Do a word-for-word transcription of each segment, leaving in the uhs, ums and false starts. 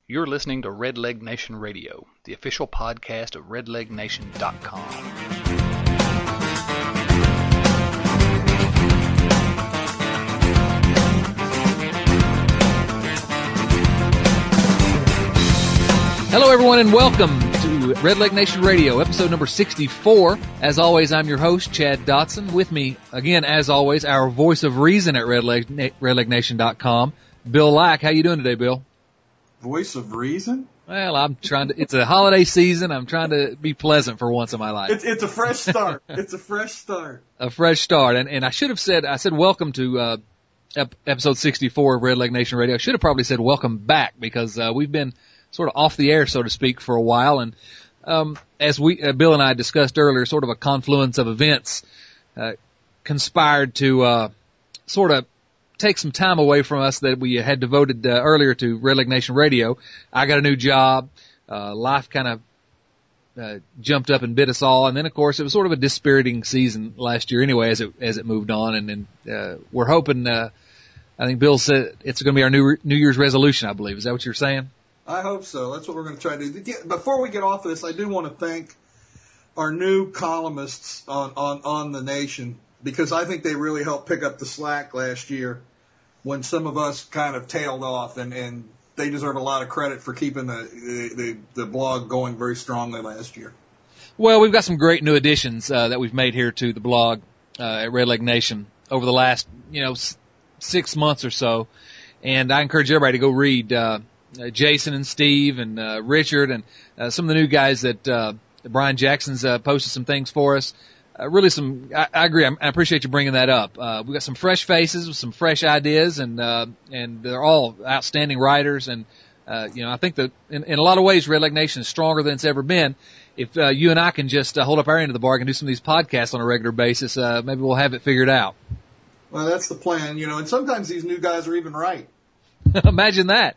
You're listening to Red Leg Nation Radio, the official podcast of red leg nation dot com. Hello, everyone, and welcome to Red Leg Nation Radio, episode number sixty-four. As always, I'm your host, Chad Dotson. With me, again, as always, our voice of reason at red leg nation dot com, Bill Lack. How you doing today, Bill? Voice of reason? Well, I'm trying to, it's a holiday season. I'm trying to be pleasant for once in my life. It's, it's a fresh start. It's a fresh start. A fresh start. And, and I should have said, I said welcome to, uh, ep- episode sixty-four of Red Leg Nation Radio. I should have probably said welcome back because, uh, we've been sort of off the air, so to speak, for a while. And, um, as we, uh, Bill and I discussed earlier, sort of a confluence of events, uh, conspired to, uh, sort of take some time away from us that we had devoted uh, earlier to Red Leg Nation Radio. I got a new job. Uh, life kind of uh, jumped up and bit us all. And then, of course, it was sort of a dispiriting season last year anyway as it as it moved on. And then uh, we're hoping, uh, I think Bill said it's going to be our new New Year's resolution, I believe. Is that what you're saying? I hope so. That's what we're going to try to do. Before we get off of this, I do want to thank our new columnists on, on, on the Nation, because I think they really helped pick up the slack last year when some of us kind of tailed off, and, and they deserve a lot of credit for keeping the, the, the blog going very strongly last year. Well, we've got some great new additions uh, that we've made here to the blog uh, at Red Leg Nation over the last, you know, s- six months or so, and I encourage everybody to go read uh, uh, Jason and Steve and uh, Richard and uh, some of the new guys that uh, Brian Jackson's uh, posted some things for us. Uh, really some, I, I agree, I appreciate you bringing that up. Uh, we've got some fresh faces with some fresh ideas, and, uh, and they're all outstanding writers, and, uh, you know, I think that in, in a lot of ways, Red Leg Nation is stronger than it's ever been. If, uh, you and I can just uh, hold up our end of the bargain and do some of these podcasts on a regular basis, uh, maybe we'll have it figured out. Well, that's the plan, you know, and sometimes these new guys are even right. Imagine that.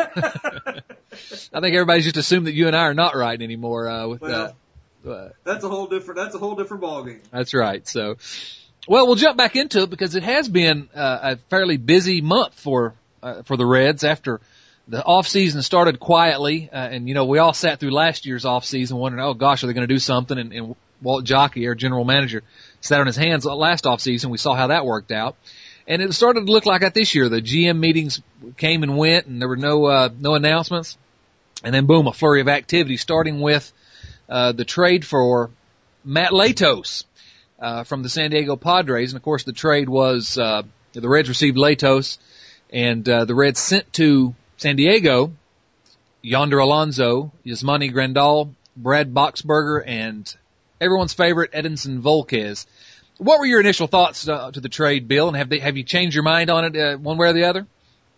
I think everybody's just assumed that you and I are not right anymore, uh, with, well, uh, Uh, that's a whole different. That's a whole different ballgame. That's right. So, well, we'll jump back into it because it has been uh, a fairly busy month for uh, for the Reds after the off season started quietly, uh, and you know we all sat through last year's off season wondering, oh gosh, are they going to do something? And, and Walt Jockey, our general manager, sat on his hands last off season. We saw how that worked out, and it started to look like that this year. The G M meetings came and went, and there were no uh, no announcements, and then boom, a flurry of activity, starting with Uh, the trade for Matt Latos, uh, from the San Diego Padres. And of course the trade was, uh, the Reds received Latos, and, uh, the Reds sent to San Diego Yonder Alonso, Yasmani Grandal, Brad Boxberger, and everyone's favorite Edinson Volquez. What were your initial thoughts uh, to the trade, Bill? And have they, have you changed your mind on it, uh, one way or the other?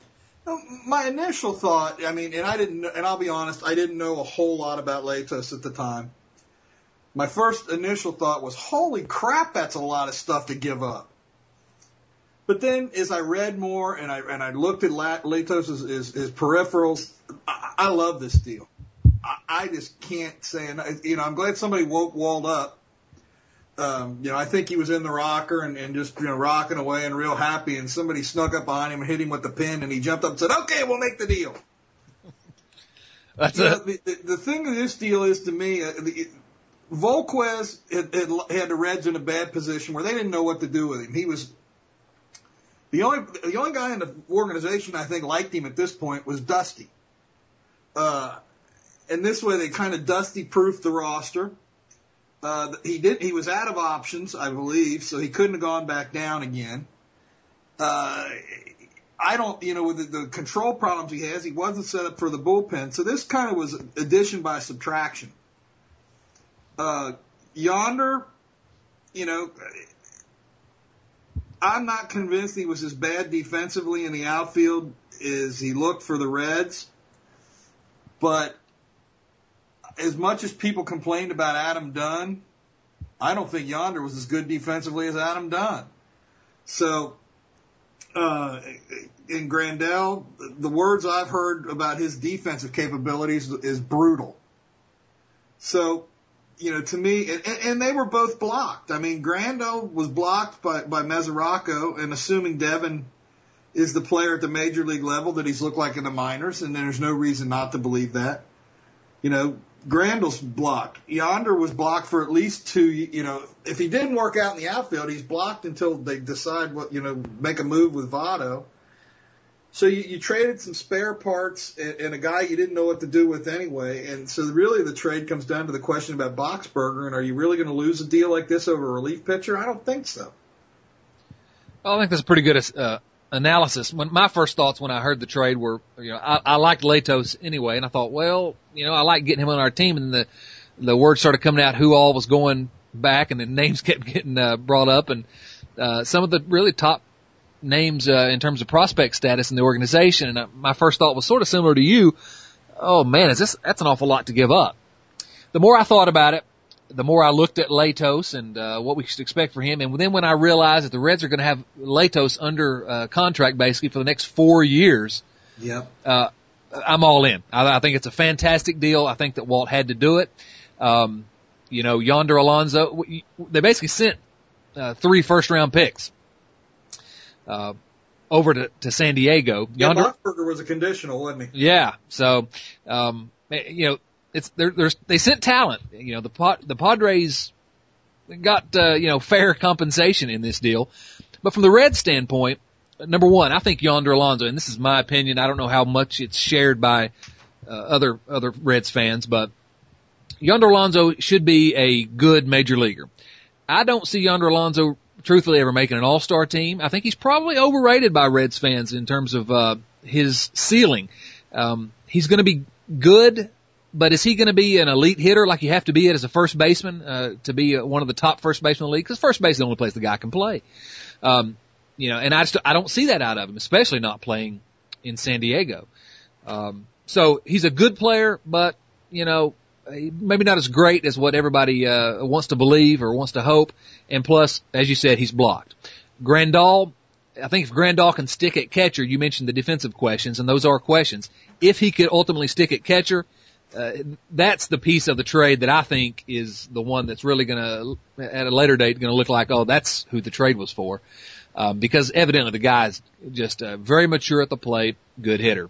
My initial thought, I mean, and I didn't, and I'll be honest, I didn't know a whole lot about Latos at the time. My first initial thought was, holy crap, that's a lot of stuff to give up. But then, as I read more and I and I looked at Latos' his, his peripherals, I, I love this deal. I, I just can't say, you know, I'm glad somebody woke Walt up. Um, you know, I think he was in the rocker and, and just, you know, rocking away and real happy, and somebody snuck up behind him and hit him with the pin, and he jumped up and said, okay, we'll make the deal. That's you know, the, the, the thing of this deal is, to me, uh, the, Volquez had, had, had the Reds in a bad position where they didn't know what to do with him. He was the only the only guy in the organization I think liked him at this point was Dusty. Uh, and this way they kind of Dusty-proofed the roster. Uh, he did. He was out of options, I believe, so he couldn't have gone back down again. Uh, I don't, you know, with the, the control problems he has, he wasn't set up for the bullpen. So this kind of was addition by subtraction. Uh, Yonder, you know, I'm not convinced he was as bad defensively in the outfield as he looked for the Reds, but as much as people complained about Adam Dunn, I don't think Yonder was as good defensively as Adam Dunn. So, uh, in Grandal, the words I've heard about his defensive capabilities is brutal. So, you know, to me, and, and they were both blocked. I mean, Grandal was blocked by, by Mesoraco, and assuming Devin is the player at the major league level that he's looked like in the minors, and there's no reason not to believe that. You know, Grandal's blocked. Yonder was blocked for at least two, you know, if he didn't work out in the outfield, he's blocked until they decide what, you know, make a move with Votto. So you, you traded some spare parts and, and a guy you didn't know what to do with anyway. And so really the trade comes down to the question about Boxberger, and are you really going to lose a deal like this over a relief pitcher? I don't think so. Well, I think that's a pretty good uh, analysis. When my first thoughts when I heard the trade were, you know, I, I liked Latos anyway, and I thought, well, you know, I like getting him on our team, and the the word started coming out who all was going back, and the names kept getting uh, brought up, and uh, some of the really top names uh, in terms of prospect status in the organization. And uh, my first thought was sort of similar to you. Oh man, is this that's an awful lot to give up. The more I thought about it, the more I looked at Latos and uh, what we should expect for him. And then when I realized that the Reds are going to have Latos under uh, contract basically for the next four years, yep. uh, I'm all in. I, I think it's a fantastic deal. I think that Walt had to do it. Um, you know, Yonder Alonso, they basically sent uh, three first-round picks uh, over to, to San Diego. Yeah, Yonder, Boxberger was a conditional, wasn't he? Yeah. So, um, you know, It's they're, they're, they sent talent. You know, the the Padres got uh, you know fair compensation in this deal, but from the Reds' standpoint, number one, I think Yonder Alonso, and this is my opinion. I don't know how much it's shared by uh, other other Reds fans, but Yonder Alonso should be a good major leaguer. I don't see Yonder Alonso truthfully ever making an All-Star team. I think he's probably overrated by Reds fans in terms of uh, his ceiling. Um, he's going to be good. But is he going to be an elite hitter like you have to be it as a first baseman uh, to be uh, one of the top first basemen in the league? Because first base is the only place the guy can play. Um, you know, and I just I don't see that out of him, especially not playing in San Diego. Um, so he's a good player, but you know, maybe not as great as what everybody uh, wants to believe or wants to hope. And plus, as you said, he's blocked. Grandal, I think if Grandal can stick at catcher, you mentioned the defensive questions, and those are questions. If he could ultimately stick at catcher, Uh, that's the piece of the trade that I think is the one that's really going to, at a later date, going to look like, oh, that's who the trade was for. Um, because evidently the guy's just uh, very mature at the plate, good hitter.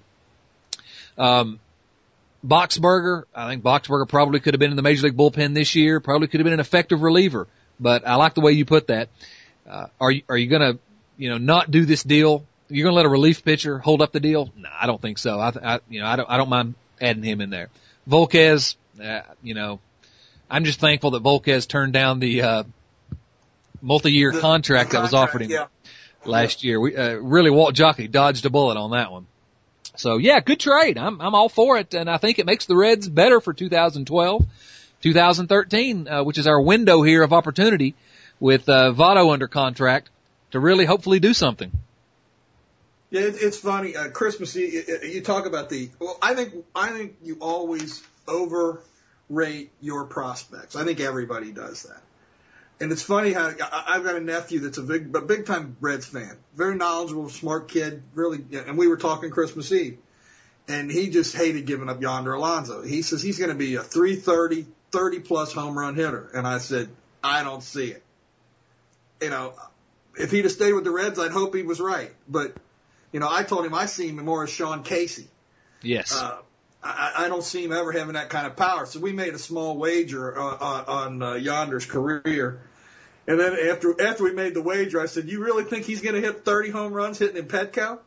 Um, Boxberger, I think Boxberger probably could have been in the Major League bullpen this year, probably could have been an effective reliever. But I like the way you put that. Uh, are you, are you going to, you know, not do this deal? You're going to let a relief pitcher hold up the deal? No, I don't think so. I, I you know, I don't, I don't mind adding him in there. Volquez, uh, you know, I'm just thankful that Volquez turned down the uh, multi-year the, contract the that was contract, offered him yeah. last year. We uh, really Walt Jockey dodged a bullet on that one. So yeah, good trade. I'm I'm all for it, and I think it makes the Reds better for two thousand twelve, two thousand thirteen, uh, which is our window here of opportunity with uh, Votto under contract to really hopefully do something. Yeah, it, it's funny. Uh, Christmas, you, you talk about the. Well, I think I think you always overrate your prospects. I think everybody does that. And it's funny how I, I've got a nephew that's a big, but big time Reds fan, very knowledgeable, smart kid, really. And we were talking Christmas Eve, and he just hated giving up Yonder Alonso. He says he's going to be a three thirty, thirty plus home run hitter, and I said I don't see it. You know, if he'd have stayed with the Reds, I'd hope he was right, but. You know, I told him I see him more as Sean Casey. Yes. Uh, I, I don't see him ever having that kind of power. So we made a small wager on, on, on uh, Yonder's career. And then after after we made the wager, I said, you really think he's going to hit thirty home runs hitting in Petco?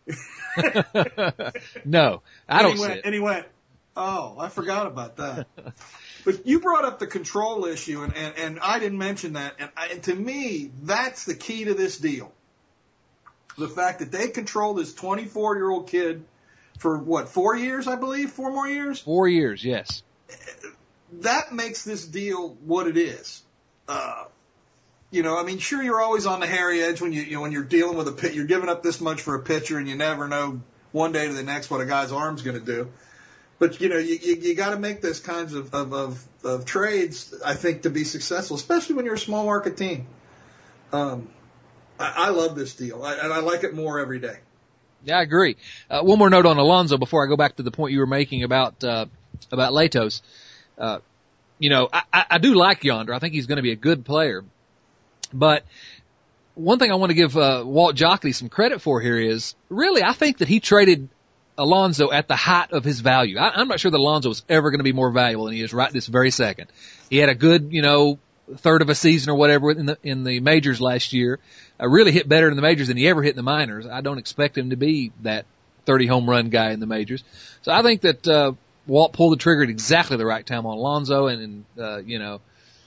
No, I don't and he see went, it. And he went, oh, I forgot about that. But you brought up the control issue, and, and, and I didn't mention that. And, I, and to me, that's the key to this deal. The fact that they controlled this twenty-four-year-old kid for, what, four years, I believe? Four more years? Four years, yes. That makes this deal what it is. Uh, you know, I mean, sure, you're always on the hairy edge when, you, you know, when you're dealing with a pitcher. You're giving up this much for a pitcher, and you never know one day to the next what a guy's arm's going to do. But, you know, you, you, you got to make those kinds of, of, of, of trades, I think, to be successful, especially when you're a small market team. Um I love this deal, I, and I like it more every day. Yeah, I agree. Uh, one more note on Alonso before I go back to the point you were making about uh, about Latos. Uh, you know, I, I do like Yonder. I think he's going to be a good player. But one thing I want to give uh, Walt Jocketty some credit for here is, really, I think that he traded Alonso at the height of his value. I, I'm not sure that Alonso was ever going to be more valuable than he is right this very second. He had a good, you know, third of a season or whatever in the in the majors last year. Uh, really hit better in the majors than he ever hit in the minors. I don't expect him to be that thirty home run guy in the majors. So I think that uh, Walt pulled the trigger at exactly the right time on Alonso, and, and uh, you know,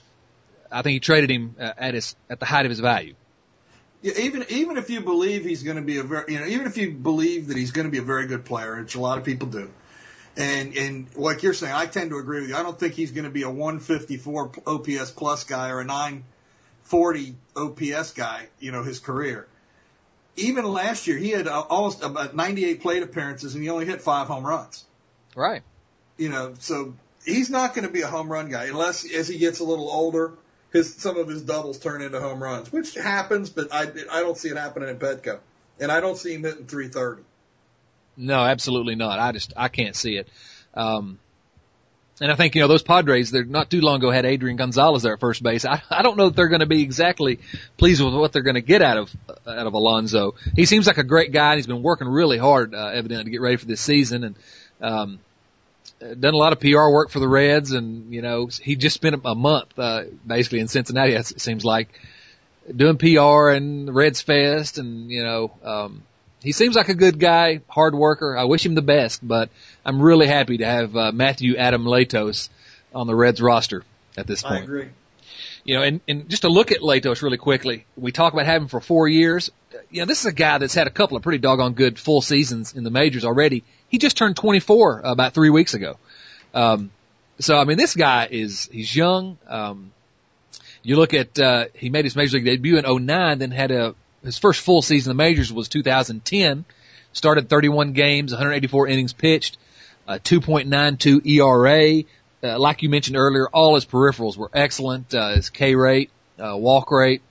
I think he traded him uh, at his at the height of his value. Yeah, even even if you believe he's going to be a very, you know, even if you believe that he's going to be a very good player, which a lot of people do, and and like you're saying, I tend to agree with you. I don't think he's going to be a one fifty-four O P S plus guy or a nine forty O P S guy, you know, his career. Even last year, he had almost about ninety-eight plate appearances and he only hit five home runs. Right. You know, so he's not going to be a home run guy unless as he gets a little older. His, some of his doubles turn into home runs, which happens, but I, I don't see it happening in Petco. And I don't see him hitting three thirty. No, absolutely not. I just, I can't see it. Um, and I think, you know, those Padres, they're not too long ago had Adrian Gonzalez there at first base. I, I don't know that they're going to be exactly pleased with what they're going to get out of, out of Alonso. He seems like a great guy and he's been working really hard, uh, evidently to get ready for this season. And, um, done a lot of P R work for the Reds, and, you know, he just spent a month, uh, basically in Cincinnati, it seems like, doing P R and Reds Fest, and, you know, um, he seems like a good guy, hard worker. I wish him the best, but I'm really happy to have, uh, Matthew Adam Latos on the Reds roster at this point. I agree. You know, and, and just to look at Latos really quickly, we talk about having him for four years. You know, this is a guy that's had a couple of pretty doggone good full seasons in the majors already. He just turned twenty-four about three weeks ago. Um, so, I mean, this guy is, he's young. Um, you look at, uh, he made his major league debut in oh nine, then had a, his first full season in the majors was two thousand ten, started thirty-one games, one hundred eighty-four innings pitched, uh, two point nine two E R A. Uh, like you mentioned earlier, all his peripherals were excellent, uh, his K rate, uh, walk rate.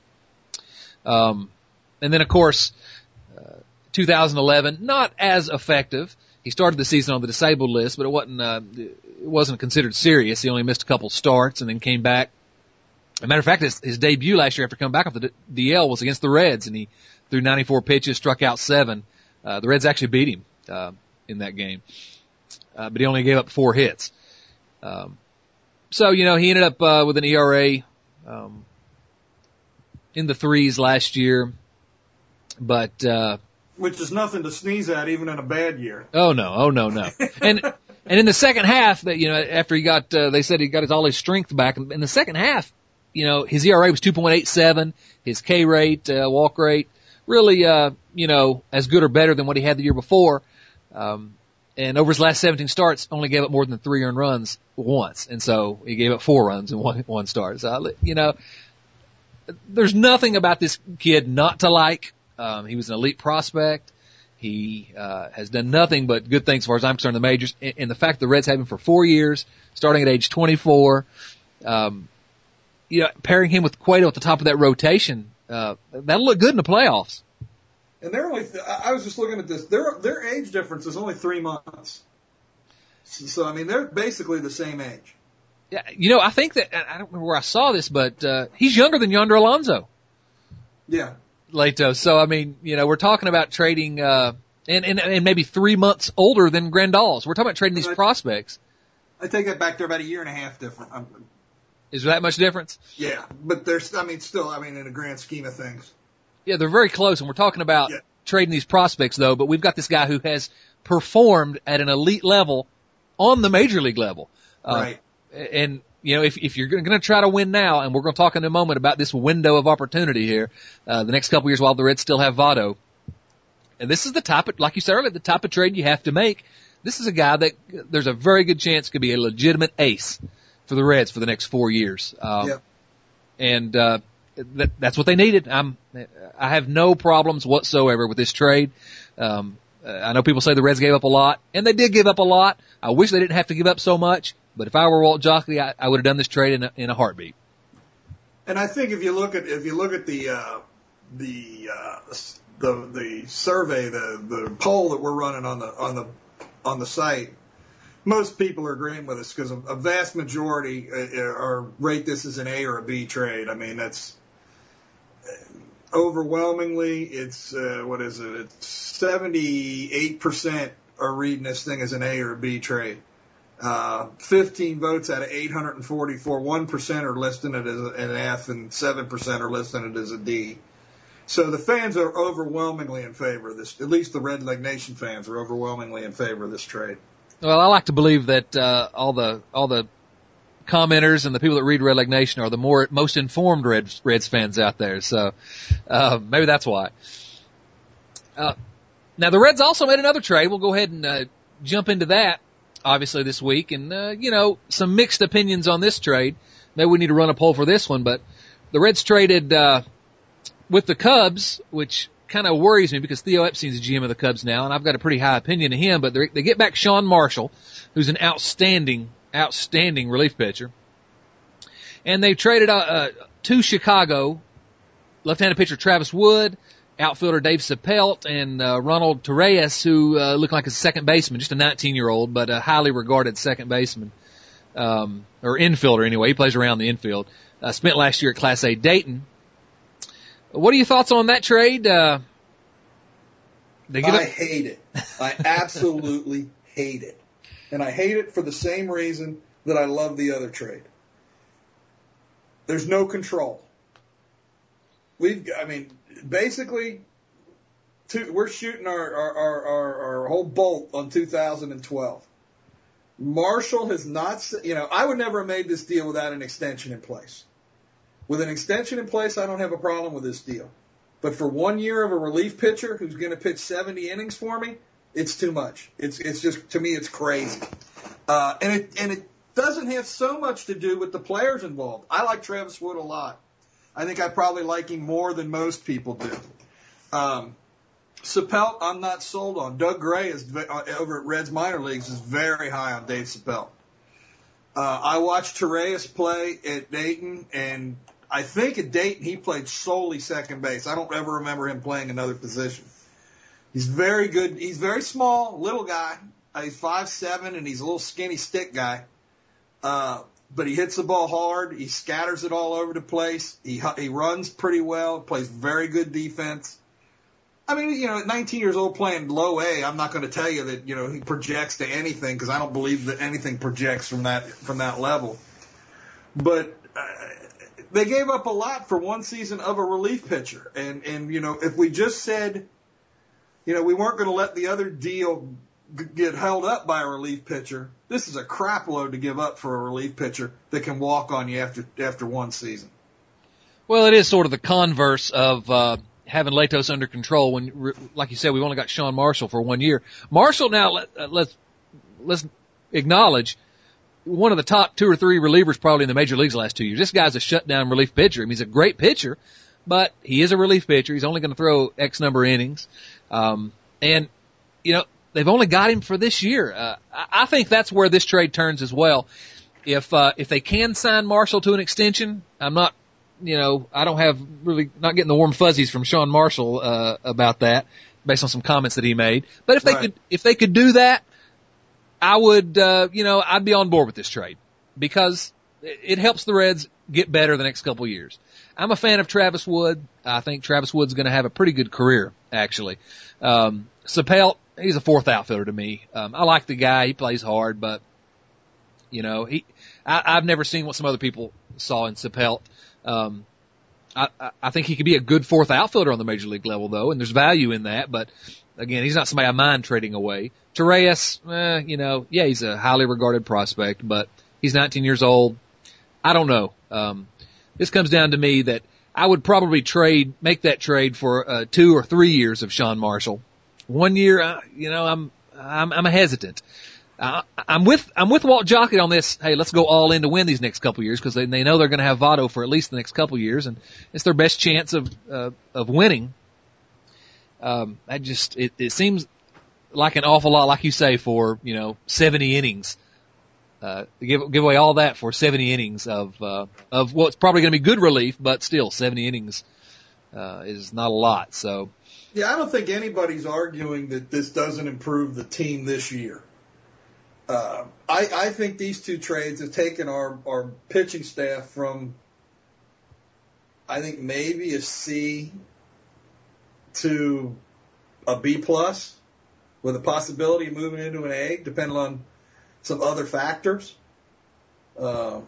Um, and then of course, uh, two thousand eleven, not as effective. He started the season on the disabled list, but it wasn't, uh, it wasn't considered serious. He only missed a couple starts and then came back. As a matter of fact, his, his debut last year after coming back off the D L was against the Reds, and he threw ninety-four pitches, struck out seven. Uh, the Reds actually beat him, uh, in that game. Uh, but he only gave up four hits. Um, so, you know, he ended up, uh, with an E R A, um, in the threes last year, but, uh, which is nothing to sneeze at even in a bad year. Oh no, oh no, no. And, and in the second half that, you know, after he got, uh, they said he got his, all his strength back. In the second half, you know, his E R A was two point eight seven, his K rate, uh, walk rate, really, uh, you know, as good or better than what he had the year before. Um, And over his last seventeen starts, only gave up more than three earned runs once. And so he gave up four runs in one, one start. So, you know, there's nothing about this kid not to like. Um, he was an elite prospect. He, uh, has done nothing but good things as far as I'm concerned in the majors. And, and the fact the Reds had him for four years, starting at age twenty-four, um, you know, pairing him with Cueto at the top of that rotation, uh, that'll look good in the playoffs. And they're only, I was just looking at this, their, their age difference is only three months. So, so, I mean, they're basically the same age. Yeah, you know, I think that, I don't remember where I saw this, but, uh, he's younger than Yonder Alonso. Yeah. Lato. So, I mean, you know, we're talking about trading, uh, and, and, and maybe three months older than Grandal's. We're talking about trading these I, prospects. I take that back. They're about a year and a half different. I'm, Is there that much difference? Yeah, but there's, I mean, still, I mean, in the grand scheme of things. Yeah, they're very close, and we're talking about yeah. trading these prospects, though, but we've got this guy who has performed at an elite level on the major league level. Uh, right. And, you know, if, if you're going to try to win now, and we're going to talk in a moment about this window of opportunity here, uh, the next couple of years while the Reds still have Votto, and this is the type of, like you said earlier, the type of trade you have to make. This is a guy that there's a very good chance could be a legitimate ace for the Reds for the next four years. Um, yeah. And, uh, That, that's what they needed. I'm, I have no problems whatsoever with this trade. Um, I know people say the Reds gave up a lot, and they did give up a lot. I wish they didn't have to give up so much, but if I were Walt Jocketty, I, I would have done this trade in a, in a heartbeat. And I think if you look at if you look at the uh, the uh, the the survey, the the poll that we're running on the on the on the site, most people are agreeing with us because a, a vast majority are, are rate this as an A or a B trade. I mean, that's overwhelmingly, it's, uh, what is it? It's seventy-eight percent are reading this thing as an A or a B trade. Uh, fifteen votes out of eight hundred forty-four, one percent are listing it as an F, and seven percent are listing it as a D. So the fans are overwhelmingly in favor of this. At least the Red Leg Nation fans are overwhelmingly in favor of this trade. Well, I like to believe that uh, all the all the commenters and the people that read Red Leg Nation are the more most informed Reds, Reds fans out there. So uh, maybe that's why. Uh, now the Reds also made another trade. We'll go ahead and uh, jump into that, obviously, this week. And, uh, you know, some mixed opinions on this trade. Maybe we need to run a poll for this one. But the Reds traded uh, with the Cubs, which kind of worries me because Theo Epstein's the G M of the Cubs now, and I've got a pretty high opinion of him. But they get back Sean Marshall, who's an outstanding, outstanding relief pitcher. And they traded uh, uh, to Chicago left-handed pitcher Travis Wood, outfielder Dave Sapelt, and uh, Ronald Torreyes, who uh, looked like a second baseman, just a nineteen-year-old, but a highly regarded second baseman, um, or infielder anyway. He plays around the infield. Uh, spent last year at Class A Dayton. What are your thoughts on that trade? Uh, they get I up- hate it. I absolutely hate it. And I hate it for the same reason that I love the other trade. There's no control. We've, I mean, basically, two, we're shooting our, our, our, our, our whole bolt on two thousand twelve. Marshall has not, you know, I would never have made this deal without an extension in place. With an extension in place, I don't have a problem with this deal. But for one year of a relief pitcher who's going to pitch seventy innings for me, it's too much. It's it's just, to me, it's crazy. Uh, and it and it doesn't have so much to do with the players involved. I like Travis Wood a lot. I think I probably like him more than most people do. Um, Sapelt, I'm not sold on. Doug Gray is over at Reds minor leagues is very high on Dave Sapelt. Uh, I watched Torreyes play at Dayton, and I think at Dayton he played solely second base. I don't ever remember him playing another position. He's very good. He's very small, little guy. Uh, he's five seven, and he's a little skinny stick guy. Uh, but he hits the ball hard. He scatters it all over the place. He he runs pretty well, plays very good defense. I mean, you know, at nineteen years old playing low A, I'm not going to tell you that, you know, he projects to anything because I don't believe that anything projects from that from that level. But uh, they gave up a lot for one season of a relief pitcher. And, and you know, if we just said, you know, we weren't going to let the other deal g- get held up by a relief pitcher, this is a crap load to give up for a relief pitcher that can walk on you after after one season. Well, it is sort of the converse of uh, having Latos under control. When, like you said, we've only got Sean Marshall for one year. Marshall, now let, uh, let's let's acknowledge, one of the top two or three relievers probably in the major leagues the last two years. This guy's a shutdown relief pitcher. I mean, he's a great pitcher, but he is a relief pitcher. He's only going to throw X number of innings, um, and you know. They've only got him for this year. Uh, I think that's where this trade turns as well. If, uh, if they can sign Marshall to an extension, I'm not, you know, I don't have really, not getting the warm fuzzies from Sean Marshall, uh, about that based on some comments that he made. But if they right. could, if they could do that, I would, uh, you know, I'd be on board with this trade because it helps the Reds get better the next couple of years. I'm a fan of Travis Wood. I think Travis Wood's going to have a pretty good career, actually. Um, Sapelt, he's a fourth outfielder to me. Um, I like the guy. He plays hard, but, you know, he, I, I've never seen what some other people saw in Sapelt. Um, I, I think he could be a good fourth outfielder on the major league level, though, and there's value in that. But, again, he's not somebody I mind trading away. Torreyes, eh, you know, yeah, he's a highly regarded prospect, but he's nineteen years old. I don't know. Um, this comes down to me that I would probably trade, make that trade for uh, two or three years of Sean Marshall. One year, uh, you know, I'm, I'm, I'm a hesitant. Uh, I'm with, I'm with Walt Jockett on this. Hey, let's go all in to win these next couple years because they, they know they're going to have Votto for at least the next couple years, and it's their best chance of, uh, of winning. Um, I just, it, it seems like an awful lot, like you say, for, you know, seventy innings. Uh, give, give away all that for seventy innings of, uh, of what's probably going to be good relief, but still seventy innings, uh, is not a lot. So, yeah, I don't think anybody's arguing that this doesn't improve the team this year. Uh, I, I think these two trades have taken our, our pitching staff from, I think, maybe a C to a B plus with a possibility of moving into an A, depending on some other factors. Um,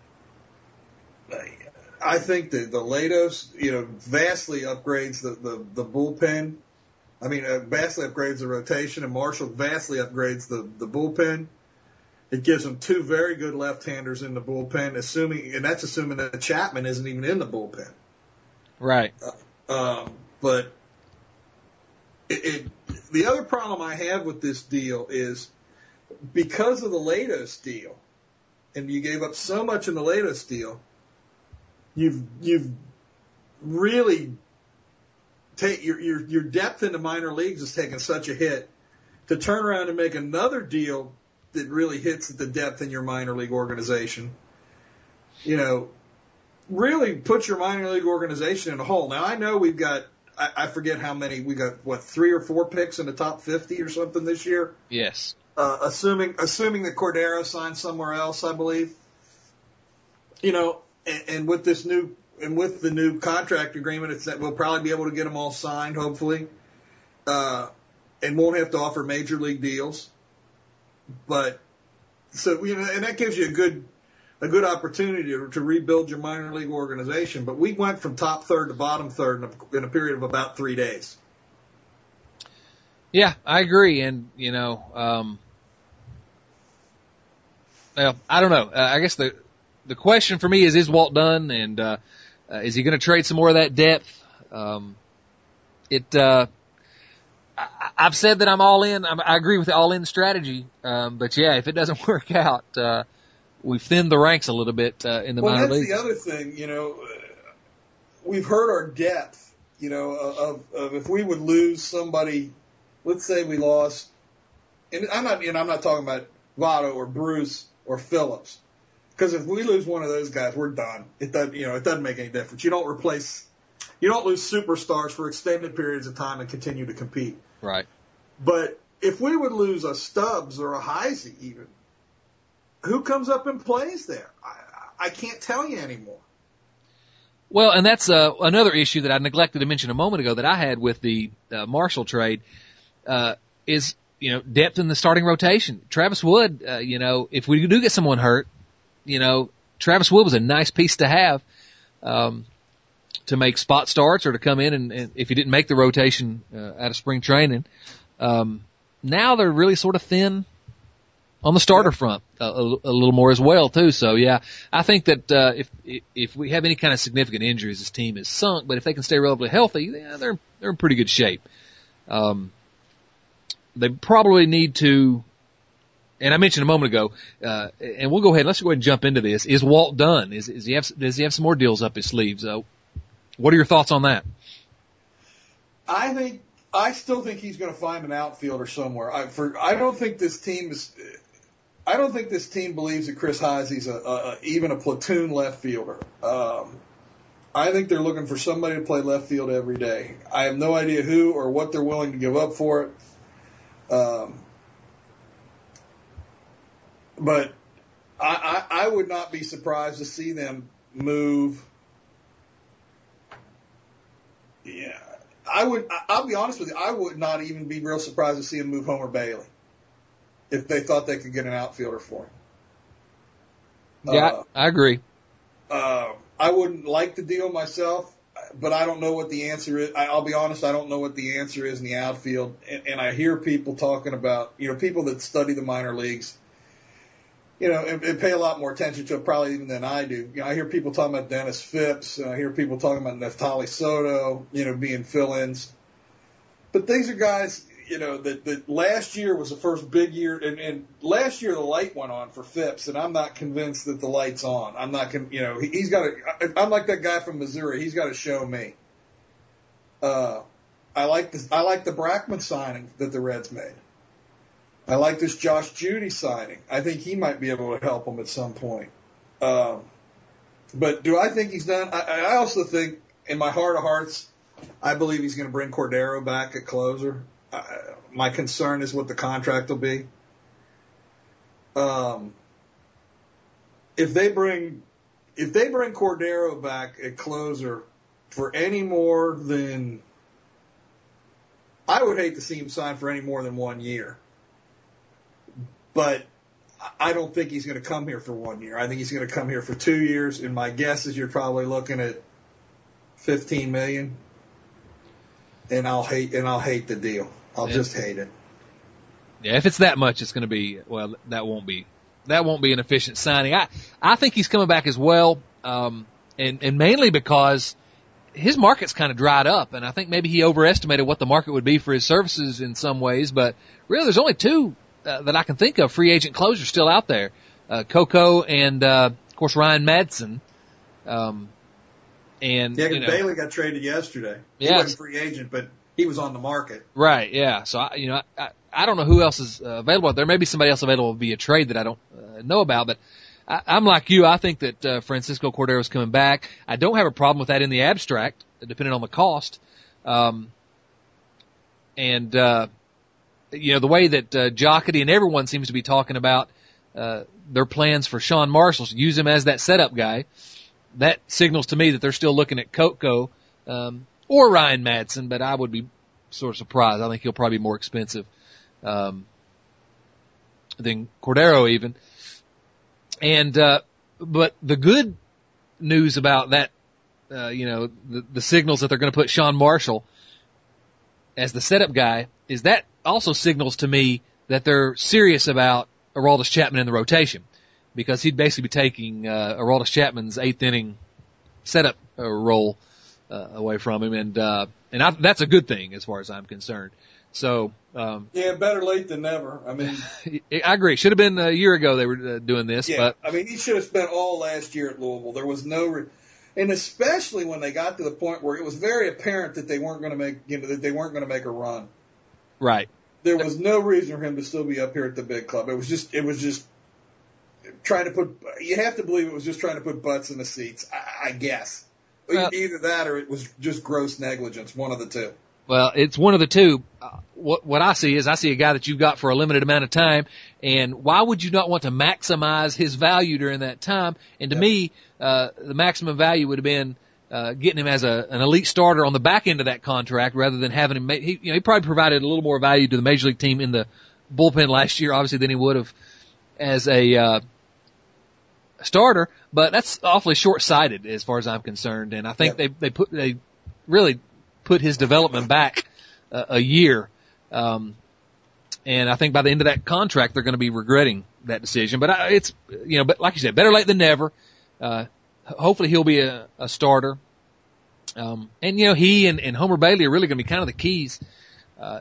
I think that the Latos, you know, vastly upgrades the, the, the bullpen. I mean, uh, vastly upgrades the rotation, and Marshall vastly upgrades the, the bullpen. It gives them two very good left-handers in the bullpen, assuming, and that's assuming that Chapman isn't even in the bullpen. Right. Uh, um, but it, it, the other problem I have with this deal is because of the Latos deal, and you gave up so much in the Latos deal, you've you've really take your your your depth in the minor leagues has taken such a hit. To turn around and make another deal that really hits the depth in your minor league organization, you know, really put your minor league organization in a hole. Now I know we've got I, I forget how many we got what three or four picks in the top fifty or something this year. Yes. Uh, assuming assuming that Cordero signs somewhere else, I believe. You know, and, and with this new and with the new contract agreement, it's that we'll probably be able to get them all signed, hopefully, uh, and won't have to offer major league deals. But so you know, and that gives you a good a good opportunity to, to rebuild your minor league organization. But we went from top third to bottom third in a, in a period of about three days. Yeah, I agree, and you know, um, well, I don't know. Uh, I guess the the question for me is: Is Walt done, and uh, uh, is he going to trade some more of that depth? Um, it. Uh, I, I've said that I'm all in. I'm, I agree with the all in strategy, um, but yeah, if it doesn't work out, uh, we've thinned the ranks a little bit uh, in the well, minor that's leagues. the other thing. You know, we've heard our depth. You know, of, of if we would lose somebody. Let's say we lost, and I'm not, and I'm not talking about Votto or Bruce or Phillips, because if we lose one of those guys, we're done. It doesn't, you know, it doesn't make any difference. You don't replace, you don't lose superstars for extended periods of time and continue to compete. Right. But if we would lose a Stubbs or a Heisey, even, who comes up and plays there? I, I can't tell you anymore. Well, and that's uh, another issue that I neglected to mention a moment ago that I had with the uh, Marshall trade. Uh, is, you know, depth in the starting rotation. Travis Wood, uh, you know, if we do get someone hurt, you know, Travis Wood was a nice piece to have, um, to make spot starts or to come in and, and if he didn't make the rotation, uh, out of spring training. Um, now they're really sort of thin on the starter front, a, a, a little more as well too. So yeah, I think that, uh, if, if we have any kind of significant injuries, this team is sunk, but if they can stay relatively healthy, yeah, they're, they're in pretty good shape. Um, They probably need to, and I mentioned a moment ago, uh, and we'll go ahead, let's go ahead and jump into this. Is Walt done? Is, is he have, does he have some more deals up his sleeves? Uh, what are your thoughts on that? I think, I still think he's going to find an outfielder somewhere. I, for, I don't think this team is, I don't think this team believes that Chris Heisey's a, a, even a platoon left fielder. Um, I think they're looking for somebody to play left field every day. I have no idea who or what they're willing to give up for it. Um, but I, I, I would not be surprised to see them move. Yeah, I would. I'll be honest with you. I would not even be real surprised to see them move Homer Bailey if they thought they could get an outfielder for him. Yeah, uh, I agree. Uh, I wouldn't like the deal myself. But I don't know what the answer is. I'll be honest, I don't know what the answer is in the outfield. And, and I hear people talking about, you know, people that study the minor leagues, you know, and, and pay a lot more attention to it probably even than I do. You know, I hear people talking about Dennis Phipps. And I hear people talking about Neftali Soto, you know, being fill-ins. But these are guys, you know, that, that last year was the first big year. And, and last year the light went on for Phipps, and I'm not convinced that the light's on. I'm not, con- you know, he, he's got to, I'm like that guy from Missouri. He's got to show me. Uh, I like this, I like the Brackman signing that the Reds made. I like this Josh Judy signing. I think he might be able to help them at some point. Um, but do I think he's done? I, I also think, in my heart of hearts, I believe he's going to bring Cordero back at closer. Uh, my concern is what the contract will be. Um, if they bring, if they bring Cordero back at closer for any more than I would hate to see him sign for any more than one year. But I don't think he's going to come here for one year. I think he's going to come here for two years. And my guess is you're probably looking at fifteen million dollars. And I'll hate and I'll hate the deal. I'll yeah. just hate it. Yeah, if it's that much, it's going to be well. That won't be that won't be an efficient signing. I I think he's coming back as well, um, and and mainly because his market's kind of dried up, and I think maybe he overestimated what the market would be for his services in some ways. But really, there's only two uh, that I can think of free agent closers still out there: uh, Coco and uh, of course Ryan Madson. Um, And, yeah, you know, Bailey got traded yesterday. He yeah, wasn't free agent, but he was on the market. Right, yeah. So, I, you know, I, I don't know who else is uh, available. There may be somebody else available via trade that I don't uh, know about, but I, I'm like you. I think that uh, Francisco Cordero is coming back. I don't have a problem with that in the abstract, depending on the cost. Um, and, uh, you know, the way that uh, Jocketty and everyone seems to be talking about uh, their plans for Sean Marshall, use him as that setup guy. That signals to me that they're still looking at Coco, um, or Ryan Madson, but I would be sort of surprised. I think he'll probably be more expensive, um, than Cordero even. And, uh, but the good news about that, uh, you know, the, the signals that they're going to put Sean Marshall as the setup guy is that also signals to me that they're serious about Aroldis Chapman in the rotation. Because he'd basically be taking uh, Aroldis Chapman's eighth inning setup uh, role uh, away from him, and uh, and I, that's a good thing as far as I'm concerned. So um, yeah, better late than never. I mean, I agree. Should have been a year ago they were uh, doing this. Yeah, but I mean, he should have spent all last year at Louisville. There was no, re- and especially when they got to the point where it was very apparent that they weren't going to make, you know, that they weren't going to make a run. Right. There was no reason for him to still be up here at the big club. It was just, it was just. Trying to put, you have to believe it was just trying to put butts in the seats, I, I guess. Well, either that or it was just gross negligence, one of the two. Well, it's one of the two. Uh, what, what I see is I see a guy that you've got for a limited amount of time, and why would you not want to maximize his value during that time? And to yep. me, uh, the maximum value would have been uh, getting him as a, an elite starter on the back end of that contract rather than having him, he, you know, he probably provided a little more value to the Major League team in the bullpen last year, obviously, than he would have as a, uh, starter, but that's awfully short-sighted as far as I'm concerned. And I think yep. they they put they really put his development back uh, a year. Um, and I think by the end of that contract, they're going to be regretting that decision. But I, it's you know, but like you said, better late than never. Uh, hopefully he'll be a, a starter. Um, and you know, he and, and Homer Bailey are really going to be kind of the keys uh,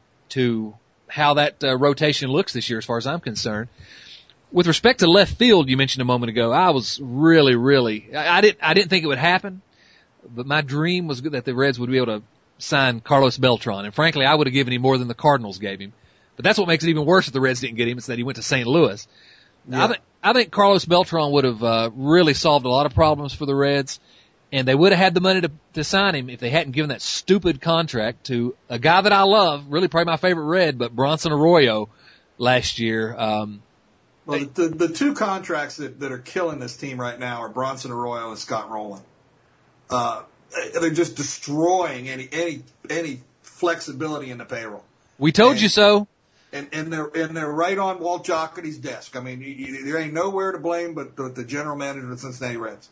to how that uh, rotation looks this year, as far as I'm concerned. With respect to left field, you mentioned a moment ago, I was really, really, I, I didn't, I didn't think it would happen, but my dream was that the Reds would be able to sign Carlos Beltran. And frankly, I would have given him more than the Cardinals gave him. But that's what makes it even worse if the Reds didn't get him. It's that he went to Saint Louis. Now, yeah. I think, I think Carlos Beltran would have, uh, really solved a lot of problems for the Reds. And they would have had the money to, to sign him if they hadn't given that stupid contract to a guy that I love, really probably my favorite Red, but Bronson Arroyo last year. Um, Well, the, the two contracts that, that are killing this team right now are Bronson Arroyo and Scott Rowland. Uh, they're just destroying any any any flexibility in the payroll. We told and, you so. And and they're and they're right on Walt Jocketty's desk. I mean, you, you, there ain't nowhere to blame but the, the general manager of the Cincinnati Reds.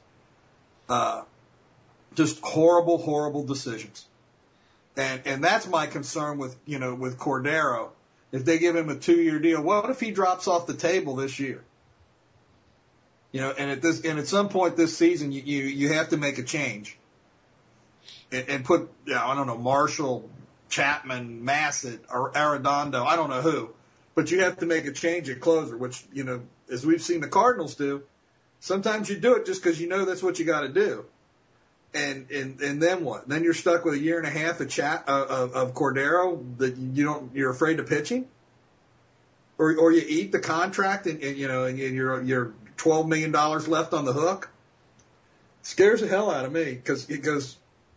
Uh, just horrible, horrible decisions. And and that's my concern with you know with Cordero. If they give him a two-year deal, what if he drops off the table this year? You know, and at this, and at some point this season, you you, you have to make a change and, and put, you know, I don't know, Marshall, Chapman, Massett, or Arredondo, I don't know who, but you have to make a change at closer, which you know, as we've seen the Cardinals do. Sometimes you do it just because you know that's what you got to do, and and and then what? Then you're stuck with a year and a half of chat uh, of, of Cordero that you don't, you're afraid of pitching, or or you eat the contract and, and you know and you're you're twelve million dollars left on the hook. Scares the hell out of me because because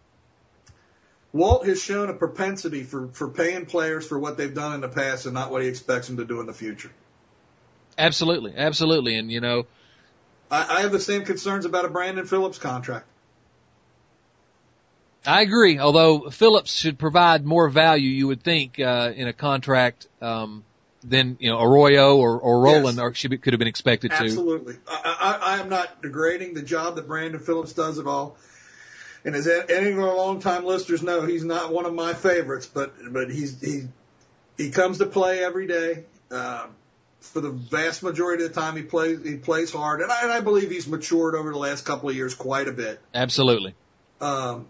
Walt has shown a propensity for for paying players for what they've done in the past and not what he expects them to do in the future. Absolutely, absolutely, and you know, I, I have the same concerns about a Brandon Phillips contract. I agree. Although Phillips should provide more value, you would think, uh, in a contract, um, than, you know, Arroyo or, or Roland, yes, or should be, could have been expected to. Absolutely. I, I, I am not degrading the job that Brandon Phillips does at all. And as any of our long-time listeners know, he's not one of my favorites, but, but he's, he, he comes to play every day. Uh, for the vast majority of the time he plays, he plays hard. And I, and I believe he's matured over the last couple of years quite a bit. Absolutely. Um,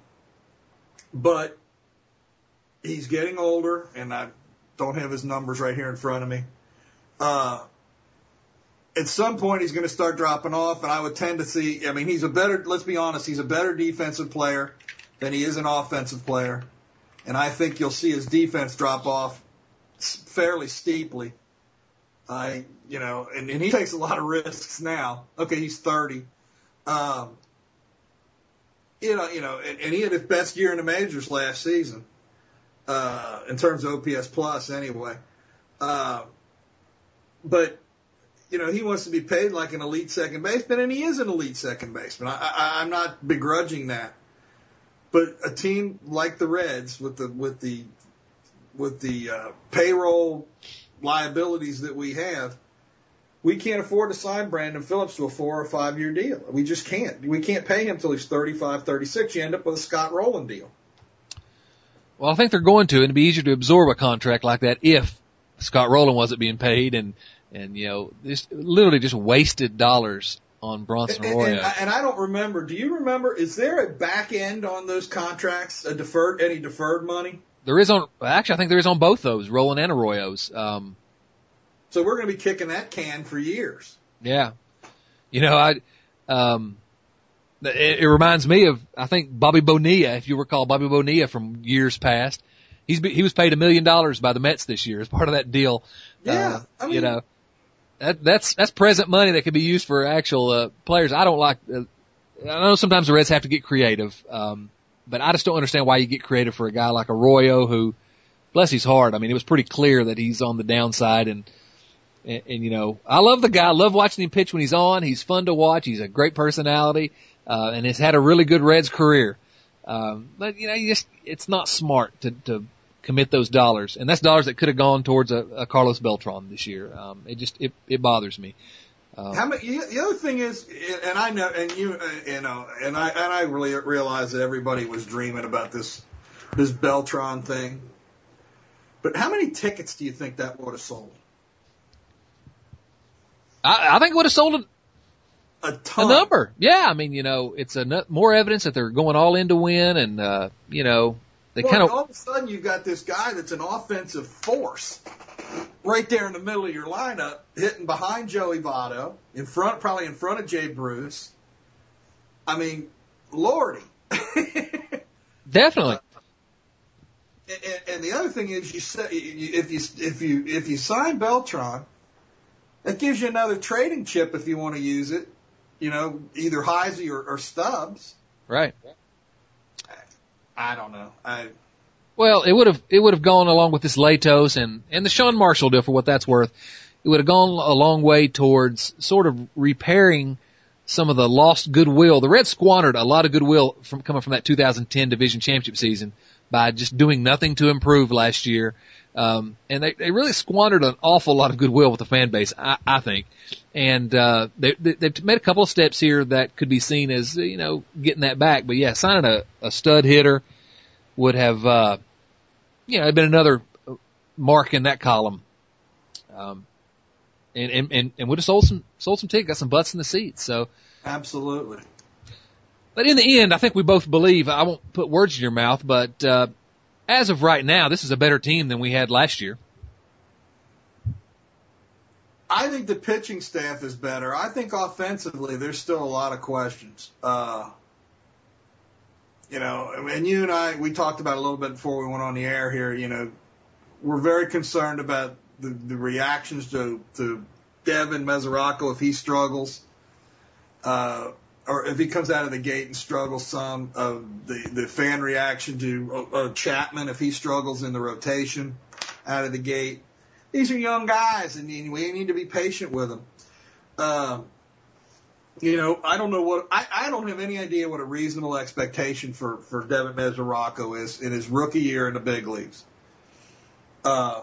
but he's getting older, and I don't have his numbers right here in front of me. Uh, at some point he's going to start dropping off, and I would tend to see, I mean, he's a better, let's be honest, he's a better defensive player than he is an offensive player. And I think you'll see his defense drop off fairly steeply. I, you know, and, and he takes a lot of risks now. Okay, he's thirty. Um, you know, you know, and, and he had his best year in the majors last season, uh, in terms of O P S plus anyway. Uh, but, you know, he wants to be paid like an elite second baseman, and he is an elite second baseman. I, I, I'm not begrudging that. But a team like the Reds, with the with the with the uh, payroll liabilities that we have, we can't afford to sign Brandon Phillips to a four or five year deal. We just can't. We can't pay him till he's thirty-five, thirty-six. You end up with a Scott Rowland deal. Well, I think they're going to, and it'd be easier to absorb a contract like that if Scott Rowland wasn't being paid, and and you know, this literally just wasted dollars on Bronson and, Arroyo. And, and, and I don't remember. Do you remember? Is there a back end on those contracts? A deferred, any deferred money? There is on. Actually, I think there is on both those, Rowland and Arroyo's. Um, so we're going to be kicking that can for years. Yeah, you know, I. Um, it, it reminds me of, I think, Bobby Bonilla. If you recall Bobby Bonilla from years past, he's he was paid a million dollars by the Mets this year as part of that deal. Yeah, uh, I mean, you know. That, that's that's present money that can be used for actual uh, players. I don't like. Uh, I know sometimes the Reds have to get creative, um, but I just don't understand why you get creative for a guy like Arroyo, who, bless his heart. I mean, it was pretty clear that he's on the downside, and, and and you know, I love the guy. I love watching him pitch when he's on. He's fun to watch. He's a great personality, uh, and has had a really good Reds career. Um, but you know, you just it's not smart to to. commit those dollars, and that's dollars that could have gone towards a, a Carlos Beltran this year. Um, it just it, it bothers me. Um, How many? The other thing is, and I know, and you, you know, and I and I really realized that everybody was dreaming about this this Beltran thing. But how many tickets do you think that would have sold? I, I think it would have sold a, a ton. A number. Yeah, I mean, you know, it's a more evidence that they're going all in to win, and uh, you know. They well, kind of all of a sudden you've got this guy that's an offensive force right there in the middle of your lineup, hitting behind Joey Votto, in front, probably in front of Jay Bruce. I mean, Lordy. Definitely. Uh, and, and the other thing is, you say if you if you if you sign Beltran, that gives you another trading chip if you want to use it. You know, either Heisey or, or Stubbs. Right. I don't know. I well, it would have it would have gone along with this Latos and and the Sean Marshall deal, for what that's worth. It would have gone a long way towards sort of repairing some of the lost goodwill. The Reds squandered a lot of goodwill from coming from that two thousand ten division championship season by just doing nothing to improve last year. Um, and they, they really squandered an awful lot of goodwill with the fan base, I, I think. And, uh, they, they, they've made a couple of steps here that could be seen as, you know, getting that back. But yeah, signing a, a stud hitter would have, uh, you know, been another mark in that column. Um, and, and, and, and would have sold some, sold some tickets, got some butts in the seats. So. Absolutely. But in the end, I think we both believe, I won't put words in your mouth, but, uh, as of right now, this is a better team than we had last year. I think the pitching staff is better. I think offensively, there's still a lot of questions. Uh, you know, and you and I, we talked about it a little bit before we went on the air here. You know, we're very concerned about the, the reactions to, to Devin Mesoraco if he struggles. Uh, or if he comes out of the gate and struggles some, uh, the, the fan reaction to uh, Chapman if he struggles in the rotation out of the gate. These are young guys, and we need to be patient with them. Um, You know, I don't know what I, I don't have any idea what a reasonable expectation for for Devin Mesoraco is in his rookie year in the big leagues. Uh,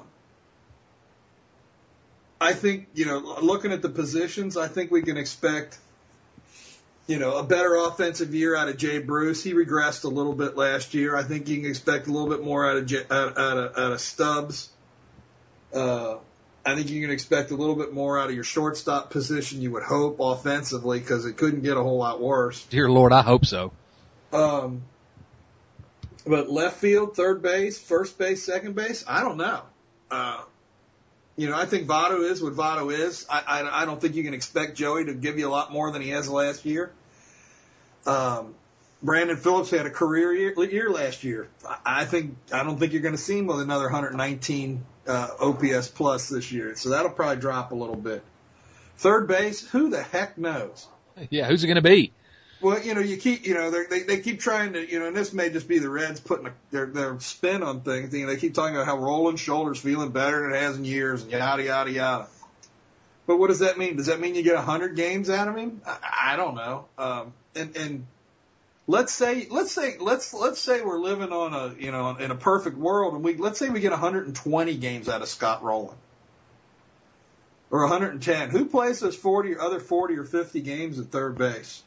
I think, you know, looking at the positions, I think we can expect, you know, a better offensive year out of Jay Bruce. He regressed a little bit last year. I think you can expect a little bit more out of Jay, out, out of out of Stubbs. Uh, I think you can expect a little bit more out of your shortstop position, you would hope, offensively, because it couldn't get a whole lot worse. Dear Lord, I hope so. Um, but left field, third base, first base, second base, I don't know. Uh, you know, I think Votto is what Votto is. I, I, I don't think you can expect Joey to give you a lot more than he has last year. Um, Brandon Phillips had a career year, year last year. I, I think I don't think you're going to see him with another one hundred nineteen uh, O P S plus this year, so that'll probably drop a little bit. Third base, who the heck knows? Yeah, who's it going to be? Well, you know, you keep, you know, they they keep trying to, you know, and this may just be the Reds putting a, their their spin on things. You know, they keep talking about how Roland's shoulder's feeling better than it has in years, and yada yada yada. But what does that mean? Does that mean you get a hundred games out of him? I, I don't know. Um, and and let's say let's say let's let's say we're living on a, you know, in a perfect world, and we let's say we get one hundred twenty games out of Scott Rolen, or one hundred ten. Who plays those forty or other forty or fifty games at third base?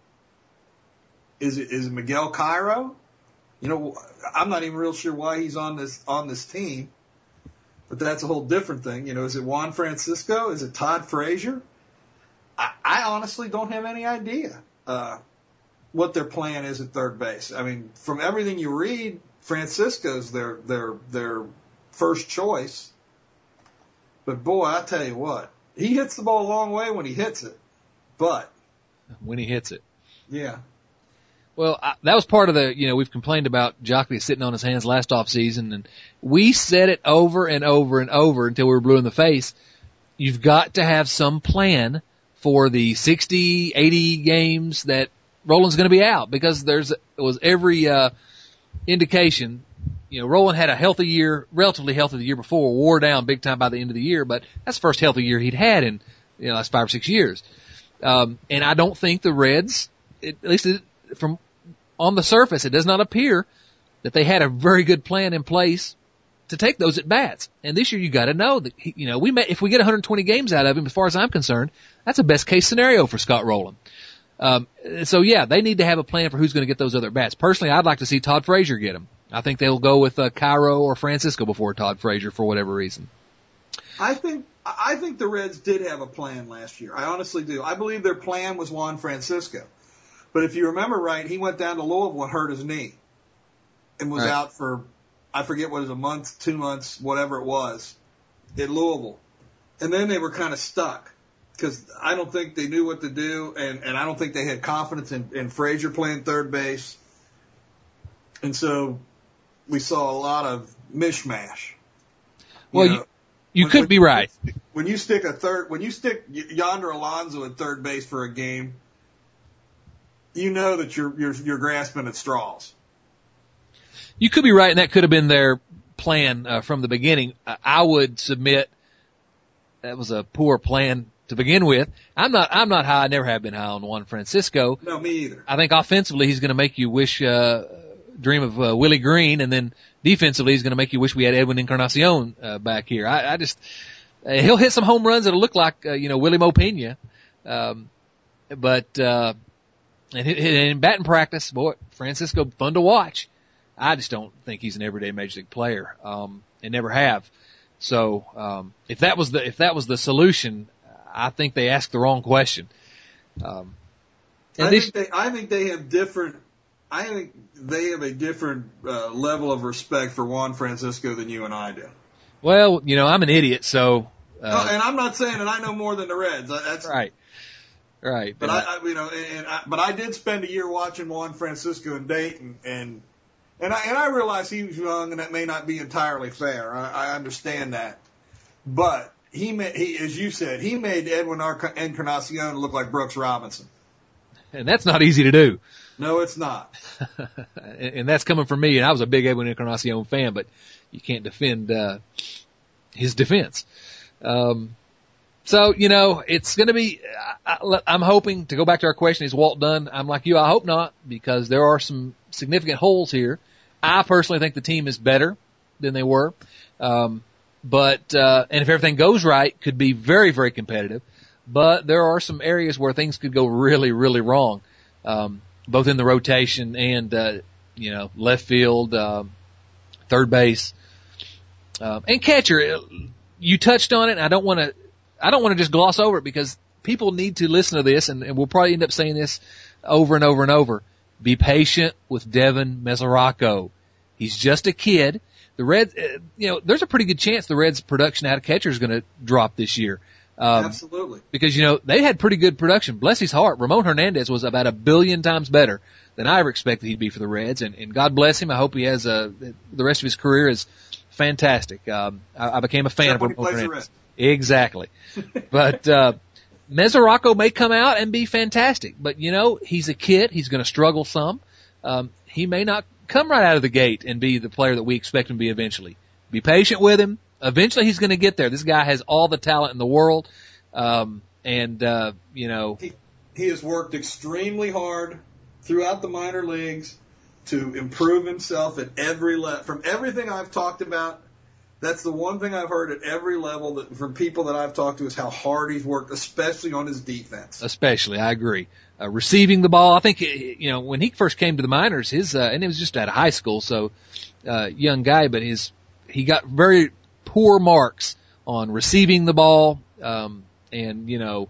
Is it is it Miguel Cairo? You know, I'm not even real sure why he's on this on this team, but that's a whole different thing. You know, is it Juan Francisco? Is it Todd Frazier? I, I honestly don't have any idea uh, what their plan is at third base. I mean, from everything you read, Francisco's their their their first choice. But boy, I tell you what, he hits the ball a long way when he hits it. But when he hits it, yeah. Well, I, that was part of the, you know, we've complained about Jockey sitting on his hands last offseason, and we said it over and over and over until we were blue in the face. You've got to have some plan for the sixty, eighty games that Roland's going to be out, because there's, it was every, uh, indication, you know, Roland had a healthy year, relatively healthy the year before, wore down big time by the end of the year, but that's the first healthy year he'd had in, you know, last five or six years. Um, and I don't think the Reds, it, at least it, from on the surface, it does not appear that they had a very good plan in place to take those at bats. And this year, you got to know that, you know, we may, if we get one hundred twenty games out of him, as far as I'm concerned, that's a best case scenario for Scott Rolen. Um, so yeah, they need to have a plan for who's going to get those other bats. Personally, I'd like to see Todd Frazier get them. I think they'll go with uh, Cairo or Francisco before Todd Frazier for whatever reason. I think I think the Reds did have a plan last year. I honestly do. I believe their plan was Juan Francisco. But if you remember right, he went down to Louisville and hurt his knee and was right. out for, I forget what it was, a month, two months, whatever it was, at Louisville. And then they were kind of stuck because I don't think they knew what to do, and, and I don't think they had confidence in, in Frazier playing third base. And so we saw a lot of mishmash. Well, you, know, you, you when, could when, be right. When you stick a third, when you stick Yonder Alonso at third base for a game, you know that you're, you're, you're grasping at straws. You could be right, and that could have been their plan uh, from the beginning. I would submit that was a poor plan to begin with. I'm not, I'm not high. I never have been high on Juan Francisco. No, me either. I think offensively he's going to make you wish, uh, dream of uh, Willie Green, and then defensively he's going to make you wish we had Edwin Encarnacion uh, back here. I, I just, uh, he'll hit some home runs that'll look like, uh, you know, Willie Mo Pena. Um, but, uh, And in batting practice, boy, Francisco, fun to watch. I just don't think he's an everyday major league player, um, and never have. So, um, if that was the, if that was the solution, I think they asked the wrong question. Um, and I this, think they, I think they have different, I think they have a different, uh, level of respect for Juan Francisco than you and I do. Well, you know, I'm an idiot, so, uh. No, and I'm not saying that I know more than the Reds. That's right. Right, but I, I, you know, and I, but I did spend a year watching Juan Francisco in Dayton, and and I and I realize he was young, and that may not be entirely fair. I, I understand that, but he made, he, as you said, he made Edwin Encarnacion look like Brooks Robinson, and that's not easy to do. No, it's not. and, and that's coming from me, and I was a big Edwin Encarnacion fan, but you can't defend uh, his defense. Um, So, you know, it's going to be, I, I'm hoping, to go back to our question, is Walt done? I'm like you, I hope not, because there are some significant holes here. I personally think the team is better than they were. Um, but, uh, and if everything goes right, could be very, very competitive. But there are some areas where things could go really, really wrong, um, both in the rotation and, uh, you know, left field, um, third base, um, and catcher. You touched on it, and I don't want to, I don't want to just gloss over it because people need to listen to this, and, and we'll probably end up saying this over and over and over. Be patient with Devin Mesoraco. He's just a kid. The Reds, you know, there's a pretty good chance the Reds' production out of catcher is going to drop this year. Um, Absolutely. Because, you know, they had pretty good production. Bless his heart, Ramon Hernandez was about a billion times better than I ever expected he'd be for the Reds, and, and God bless him. I hope he has a, the rest of his career is fantastic. Um, I, I became a fan Except of Ramon when he plays Hernandez. Exactly. But, uh, Mesoraco may come out and be fantastic, but you know, he's a kid. He's going to struggle some. Um, he may not come right out of the gate and be the player that we expect him to be eventually. Be patient with him. Eventually he's going to get there. This guy has all the talent in the world. Um, and, uh, you know, he, he has worked extremely hard throughout the minor leagues to improve himself at every level. From everything I've talked about, that's the one thing I've heard at every level that from people that I've talked to is how hard he's worked, especially on his defense. Especially, I agree. Uh, receiving the ball, I think, you know, when he first came to the minors, his, uh, and it was just out of high school, so, uh, young guy, but his, he got very poor marks on receiving the ball, um, and, you know,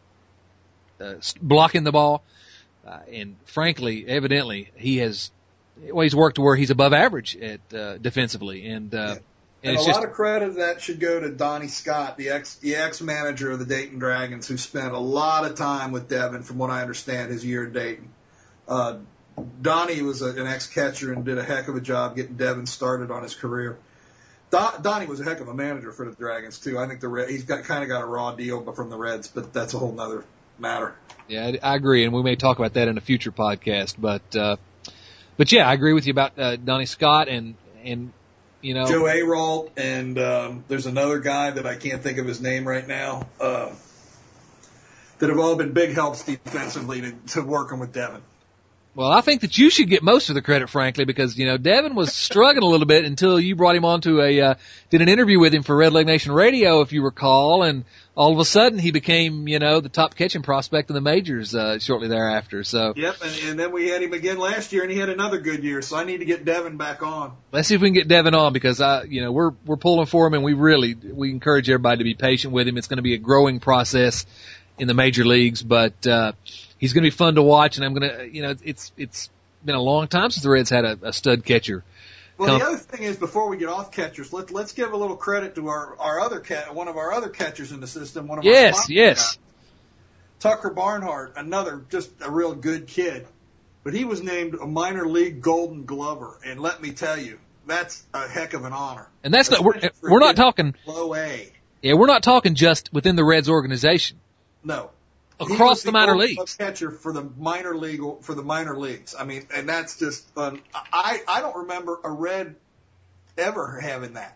uh, blocking the ball. Uh, and frankly, evidently, he has, well, he's worked to where he's above average at, uh, defensively. And, uh, yeah. And, and a just, lot of credit of that should go to Donnie Scott, the ex the ex manager of the Dayton Dragons, who spent a lot of time with Devin, from what I understand, his year at Dayton. Uh, Donnie was a, an ex catcher and did a heck of a job getting Devin started on his career. Don, Donnie was a heck of a manager for the Dragons too. I think the Red, he's got kind of got a raw deal from the Reds, but that's a whole nother matter. Yeah, I agree, and we may talk about that in a future podcast. But uh, but yeah, I agree with you about uh, Donnie Scott and and. You know, Joe Aralt, and um, there's another guy that I can't think of his name right now, uh, that have all been big helps defensively to, to working with Devin. Well, I think that you should get most of the credit, frankly, because, you know, Devin was struggling a little bit until you brought him on to a, uh, did an interview with him for Red Leg Nation Radio, if you recall, and all of a sudden he became, you know, the top catching prospect in the majors, uh, shortly thereafter, so. Yep, and, and then we had him again last year, and he had another good year, so I need to get Devin back on. Let's see if we can get Devin on, because, I, you know, we're, we're pulling for him, and we really, we encourage everybody to be patient with him. It's going to be a growing process in the major leagues, but, uh, he's going to be fun to watch, and I'm going to, you know, it's it's been a long time since the Reds had a, a stud catcher. Well, Come. the other thing is, before we get off catchers, let let's give a little credit to our our other cat, one of our other catchers in the system, one of our yes, sponsors yes, guys, Tucker Barnhart, another just a real good kid, but he was named a minor league Golden Glover, and let me tell you, that's a heck of an honor. And that's not we're Especially for we're a not kid talking low A. Yeah, we're not talking just within the Reds organization. No. Across the minor Golden leagues. Glove catcher for the minor league for the minor leagues. I mean, and that's just um, I I don't remember a Red ever having that.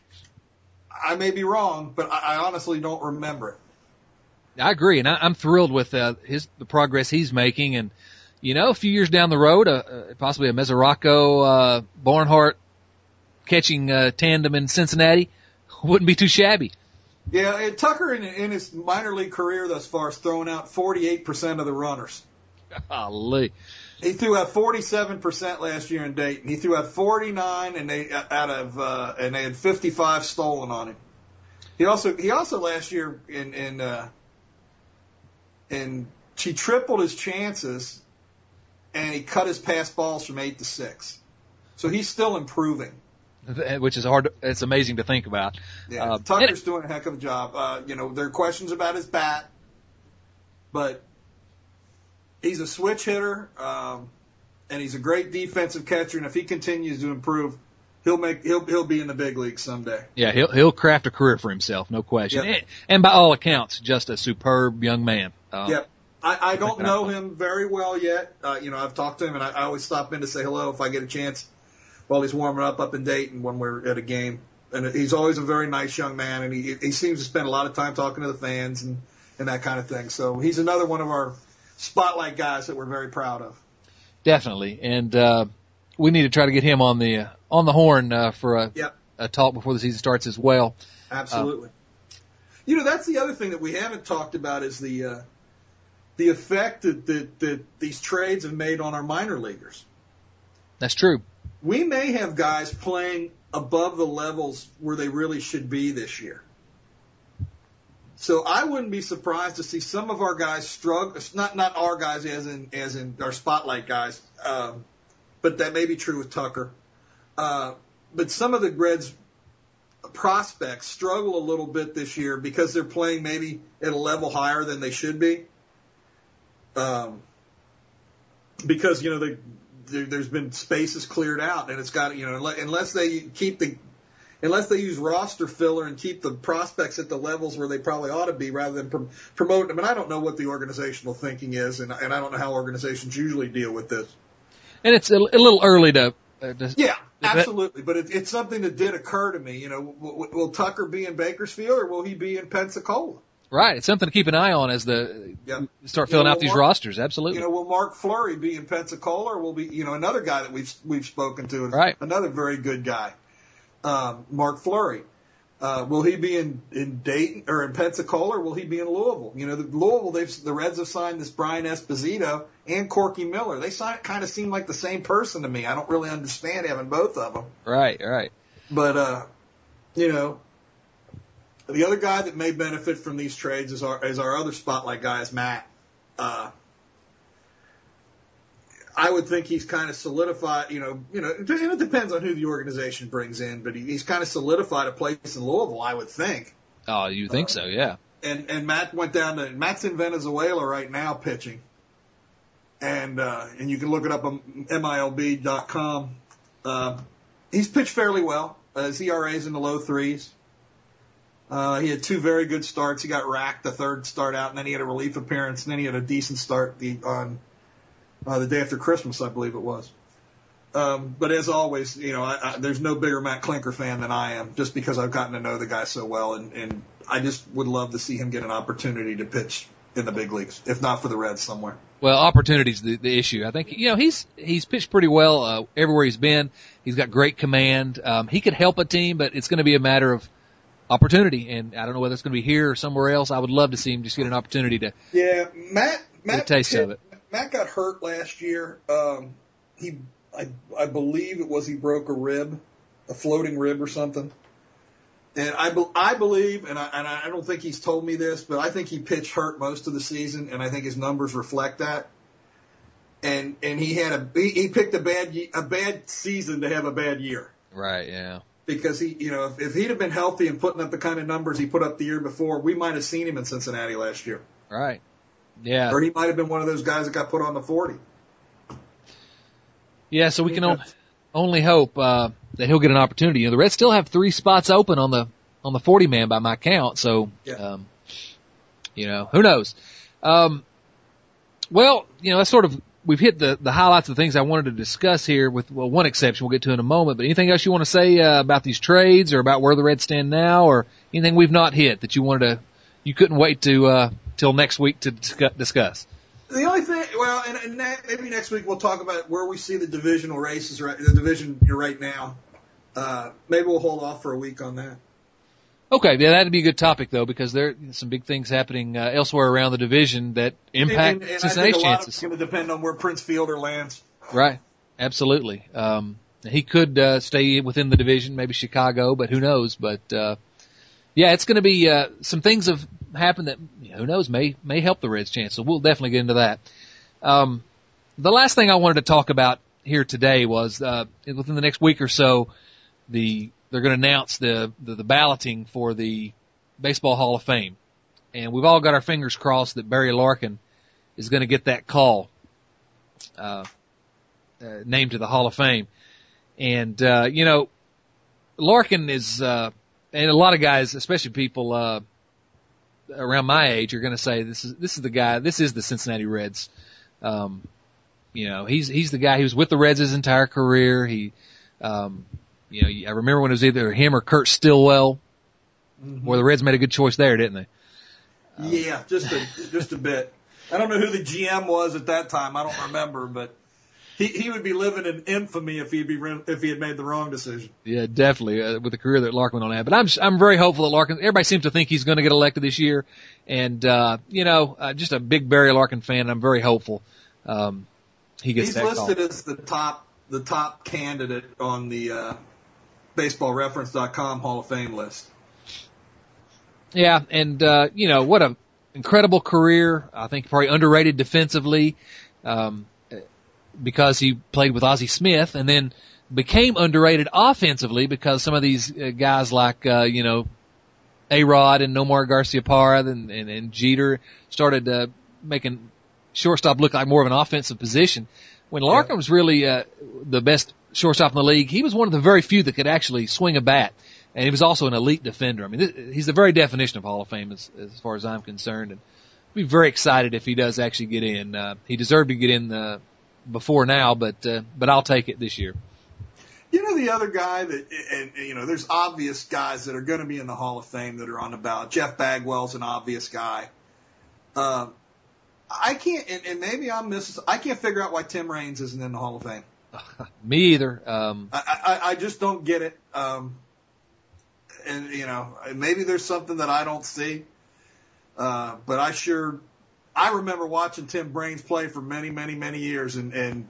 I may be wrong, but I, I honestly don't remember it. I agree, and I, I'm thrilled with uh, his the progress he's making, and you know, a few years down the road, uh, uh, possibly a Mesoraco uh, Barnhart catching uh, tandem in Cincinnati wouldn't be too shabby. Yeah, and Tucker in, in his minor league career thus far has thrown out forty-eight percent of the runners. Golly. He threw out forty-seven percent last year in Dayton. He threw out forty-nine, and they out of uh, and they had fifty-five stolen on him. He also he also last year in in uh, in he tripled his chances, and he cut his pass balls from eight to six. So he's still improving. Which is hard. It's amazing to think about. Yeah, uh, Tucker's doing a heck of a job. Uh, you know, there are questions about his bat, but he's a switch hitter, um, and he's a great defensive catcher. And if he continues to improve, he'll make he'll he'll be in the big leagues someday. Yeah, he'll he'll craft a career for himself, no question. Yep. And, and by all accounts, just a superb young man. Uh, Yep. I, I don't know him very well yet. Uh, you know, I've talked to him, and I, I always stop in to say hello if I get a chance while he's warming up up in Dayton when we're at a game. and he's always a very nice young man, and he he seems to spend a lot of time talking to the fans and and that kind of thing. So he's another one of our spotlight guys that we're very proud of. Definitely, and uh, we need to try to get him on the uh, on the horn uh, for a, yep. a talk before the season starts as well. Absolutely. Uh, you know, that's the other thing that we haven't talked about is the uh, the effect that, that that these trades have made on our minor leaguers. That's true. We may have guys playing above the levels where they really should be this year. So I wouldn't be surprised to see some of our guys struggle. Not not our guys as in as in our spotlight guys, um, but that may be true with Tucker. Uh, but some of the Reds prospects struggle a little bit this year because they're playing maybe at a level higher than they should be. Um, because you know they, there, there's been spaces cleared out, and it's got you know unless they keep the unless they use roster filler and keep the prospects at the levels where they probably ought to be rather than prom- promote them. And I don't know what the organizational thinking is, and, and I don't know how organizations usually deal with this. And it's a, a little early to. Uh, to yeah, absolutely. But it, it's something that did occur to me. You know, will, will Tucker be in Bakersfield or will he be in Pensacola? Right. It's something to keep an eye on as the yep. start filling you know, out these Mark, rosters. Absolutely. You know, will Mark Fleury be in Pensacola or will be, you know, another guy that we've we've spoken to, right. another very good guy, um, Mark Fleury. Uh, will he be in, in Dayton or in Pensacola or will he be in Louisville? You know, the Louisville, they've, the Reds have signed this Brian Esposito and Corky Miller. They signed, kind of seem like the same person to me. I don't really understand having both of them. Right, right. But, uh, you know, the other guy that may benefit from these trades is our, is our other spotlight guy is Matt. Uh, I would think he's kind of solidified, you know, you know, and it depends on who the organization brings in, but he, he's kind of solidified a place in Louisville, I would think. Oh, you think uh, so, yeah. And and Matt went down to, Matt's in Venezuela right now pitching. And, uh, and you can look it up on M I L B dot com. Uh, he's pitched fairly well. Uh, his E R A's in the low threes. Uh, he had two very good starts. He got racked the third start out, and then he had a relief appearance, and then he had a decent start the, on, Uh, the day after Christmas, I believe it was. Um, but as always, you know, I, I, there's no bigger Matt Klinker fan than I am, just because I've gotten to know the guy so well, and, and I just would love to see him get an opportunity to pitch in the big leagues, if not for the Reds somewhere. Well, opportunity's the, the issue. I think, you know, he's he's pitched pretty well uh, everywhere he's been. He's got great command. Um, he could help a team, but it's going to be a matter of opportunity, and I don't know whether it's going to be here or somewhere else. I would love to see him just get an opportunity to yeah, Matt, Matt get a taste hit, of it. Matt got hurt last year. Um, he, I, I believe it was he broke a rib, a floating rib or something. And I, be, I believe, and I, and I don't think he's told me this, but I think he pitched hurt most of the season, and I think his numbers reflect that. And and he had a he, he picked a bad a bad season to have a bad year. Right. Yeah. Because he, you know, if, if he'd have been healthy and putting up the kind of numbers he put up the year before, we might have seen him in Cincinnati last year. Right. Yeah. Or he might have been one of those guys that got put on the forty. Yeah, so we can o- only hope uh, that he'll get an opportunity. You know, the Reds still have three spots open on the on the forty man by my count. So, yeah. um, you know, who knows? Um, well, you know, that's sort of we've hit the the highlights of the things I wanted to discuss here. With well, one exception, we'll get to in a moment. But anything else you want to say uh, about these trades, or about where the Reds stand now, or anything we've not hit that you wanted to, you couldn't wait to uh, till next week to discuss? The only thing, well, and, and that, maybe next week we'll talk about where we see the divisional races, right, the division you're right now. Uh, maybe we'll hold off for a week on that. Okay, yeah, that'd be a good topic though, because there are some big things happening uh, elsewhere around the division that impact and, and, and Cincinnati's I think a lot chances. It's going to depend on where Prince Fielder lands. Right, absolutely. Um, he could uh, stay within the division, maybe Chicago, but who knows? But uh, yeah, it's going to be uh, some things have happened that who knows may may help the Reds' chance. So we'll definitely get into that. Um, the last thing I wanted to talk about here today was uh, within the next week or so, the they're going to announce the, the the balloting for the Baseball Hall of Fame, and we've all got our fingers crossed that Barry Larkin is going to get that call uh, uh, named to the Hall of Fame. And uh, you know, Larkin is. Uh, And a lot of guys, especially people uh, around my age, are going to say this is this is the guy. This is the Cincinnati Reds. Um, you know, he's he's the guy. He was with the Reds his entire career. He, um, You know, I remember when it was either him or Kurt Stillwell, mm-hmm. where the Reds made a good choice there, didn't they? Um, yeah, just a just a bit. I don't know who the G M was at that time. I don't remember, but he he would be living in infamy if he'd be if he had made the wrong decision. Yeah, definitely uh, with the career that Larkin on had. But I'm I'm very hopeful that Larkin. Everybody seems to think he's going to get elected this year, and uh, you know, uh, just a big Barry Larkin fan. And I'm very hopeful um, he gets He's that listed call. as the top the top candidate on the uh, baseball reference dot com Hall of Fame list. Yeah, and uh, you know, what a incredible career. I think probably underrated defensively. Um, because he played with Ozzie Smith, and then became underrated offensively because some of these uh, guys like, uh, you know, A-Rod and Nomar Garciaparra and, and, and Jeter started uh, making shortstop look like more of an offensive position. When Larkin yeah. was really uh, the best shortstop in the league, he was one of the very few that could actually swing a bat, and he was also an elite defender. I mean, th- he's the very definition of Hall of Fame as, as far as I'm concerned, and I'd be very excited if he does actually get in. Uh, he deserved to get in uh, before now, but uh, but I'll take it this year. You know, the other guy that, and, you know, there's obvious guys that are going to be in the Hall of Fame that are on the ballot. Jeff Bagwell's an obvious guy. Um, I can't, and, and maybe I'm missing, I can't figure out why Tim Raines isn't in the Hall of Fame. Me either. Um, I, I, I just don't get it. Um, and, you know, maybe there's something that I don't see. Uh, but I sure, I remember watching Tim Raines play for many, many, many years, and, and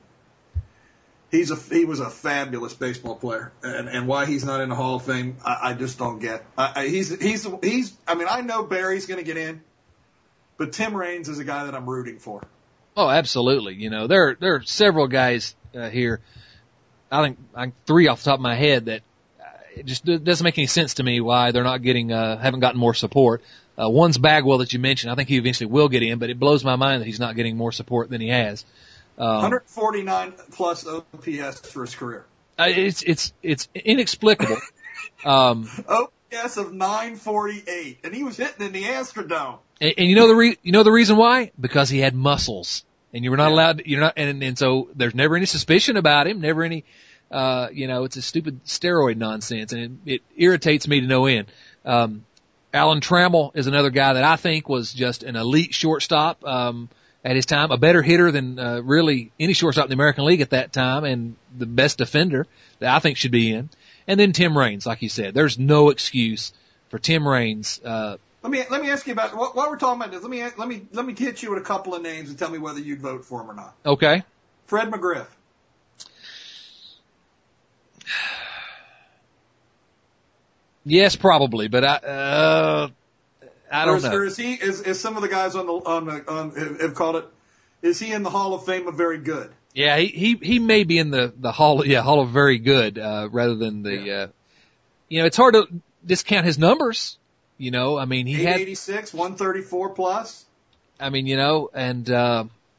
he's a, he was a fabulous baseball player. And, and why he's not in the Hall of Fame, I, I just don't get. I, I, he's, he's, he's, I mean, I know Barry's going to get in, but Tim Raines is a guy that I'm rooting for. Oh, absolutely. You know, there, there are several guys uh, here. I think I, three off the top of my head that uh, it just doesn't make any sense to me why they're not getting, uh, haven't gotten more support. Uh, one's Bagwell that you mentioned. I think he eventually will get in, but it blows my mind that he's not getting more support than he has. Um, one forty-nine plus O P S for his career. Uh, it's it's it's inexplicable. um, O P S of nine forty-eight, and he was hitting in the Astrodome. And, and you know the re- you know the reason why? Because he had muscles, and you were not yeah. allowed. You're not, and and so there's never any suspicion about him. Never any. Uh, you know, it's a stupid steroid nonsense, and it, it irritates me to no end. Um, Alan Trammell is another guy that I think was just an elite shortstop um, at his time, a better hitter than uh, really any shortstop in the American League at that time, and the best defender that I think should be in. And then Tim Raines, like you said, there's no excuse for Tim Raines. Uh, let me let me ask you about what, what we're talking about. This. Let me let me let me hit you with a couple of names and tell me whether you'd vote for him or not. Okay. Fred McGriff. Yes, probably, but I uh, I don't or is, know. Or is he? Is, is some of the guys on the on the on have, have called it? Is he in the Hall of Fame of very good? Yeah, he he he may be in the the Hall. Yeah, Hall of Very Good uh, rather than the. Yeah. Uh, you know, it's hard to discount his numbers. You know, I mean, he had eight eighty-six, one thirty-four plus. I mean, you know, and. Uh,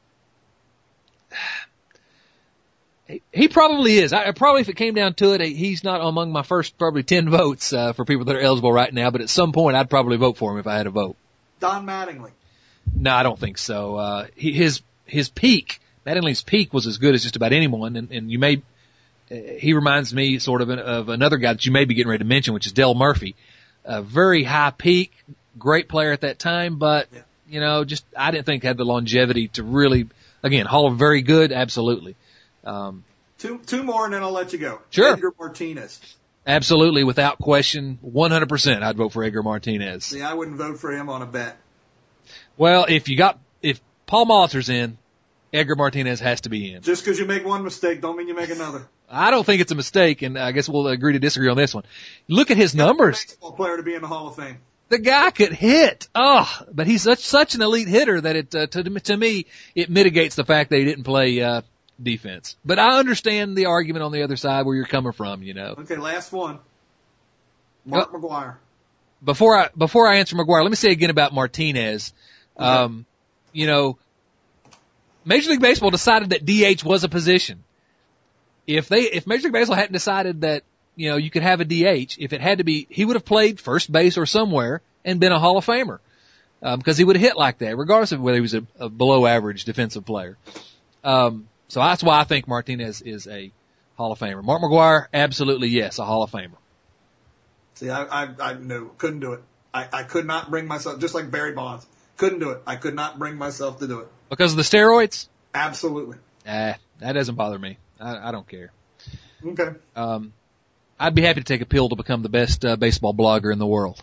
He probably is. I probably, if it came down to it, he's not among my first probably ten votes uh, for people that are eligible right now. But at some point, I'd probably vote for him if I had a vote. Don Mattingly. No, I don't think so. Uh, he, his his peak, Mattingly's peak was as good as just about anyone, and, and you may. Uh, he reminds me sort of an, of another guy that you may be getting ready to mention, which is Del Murphy. A very high peak, great player at that time, but yeah. you know, just I didn't think had the longevity to really. Again, Hall of Very Good, absolutely. Um, two, two more and then I'll let you go. Sure. Edgar Martinez. Absolutely, without question, one hundred percent I'd vote for Edgar Martinez. See, I wouldn't vote for him on a bet. Well, if you got, if Paul Molitor's in, Edgar Martinez has to be in. Just because you make one mistake don't mean you make another. I don't think it's a mistake, and I guess we'll agree to disagree on this one. Look at his numbers. A baseball player to be in the Hall of Fame. The guy could hit. Oh, but he's such, such an elite hitter that it, uh, to, to me, it mitigates the fact that he didn't play, uh, defense. But I understand the argument on the other side where you're coming from, you know. Okay, last one. Mark uh, McGwire. Before I before I answer McGwire, let me say again about Martinez. Okay. Um, you know, Major League Baseball decided that D H was a position. If they if Major League Baseball hadn't decided that, you know, you could have a D H, if it had to be, he would have played first base or somewhere and been a Hall of Famer. Um, because he would have hit like that, regardless of whether he was a, a below average defensive player. Um, So that's why I think Martinez is a Hall of Famer. Mark McGwire, absolutely yes, a Hall of Famer. See, I, I, I no, couldn't do it. I, I could not bring myself, just like Barry Bonds, couldn't do it. I could not bring myself to do it. Because of the steroids? Absolutely. Ah, that doesn't bother me. I, I don't care. Okay. Um, I'd be happy to take a pill to become the best uh, baseball blogger in the world.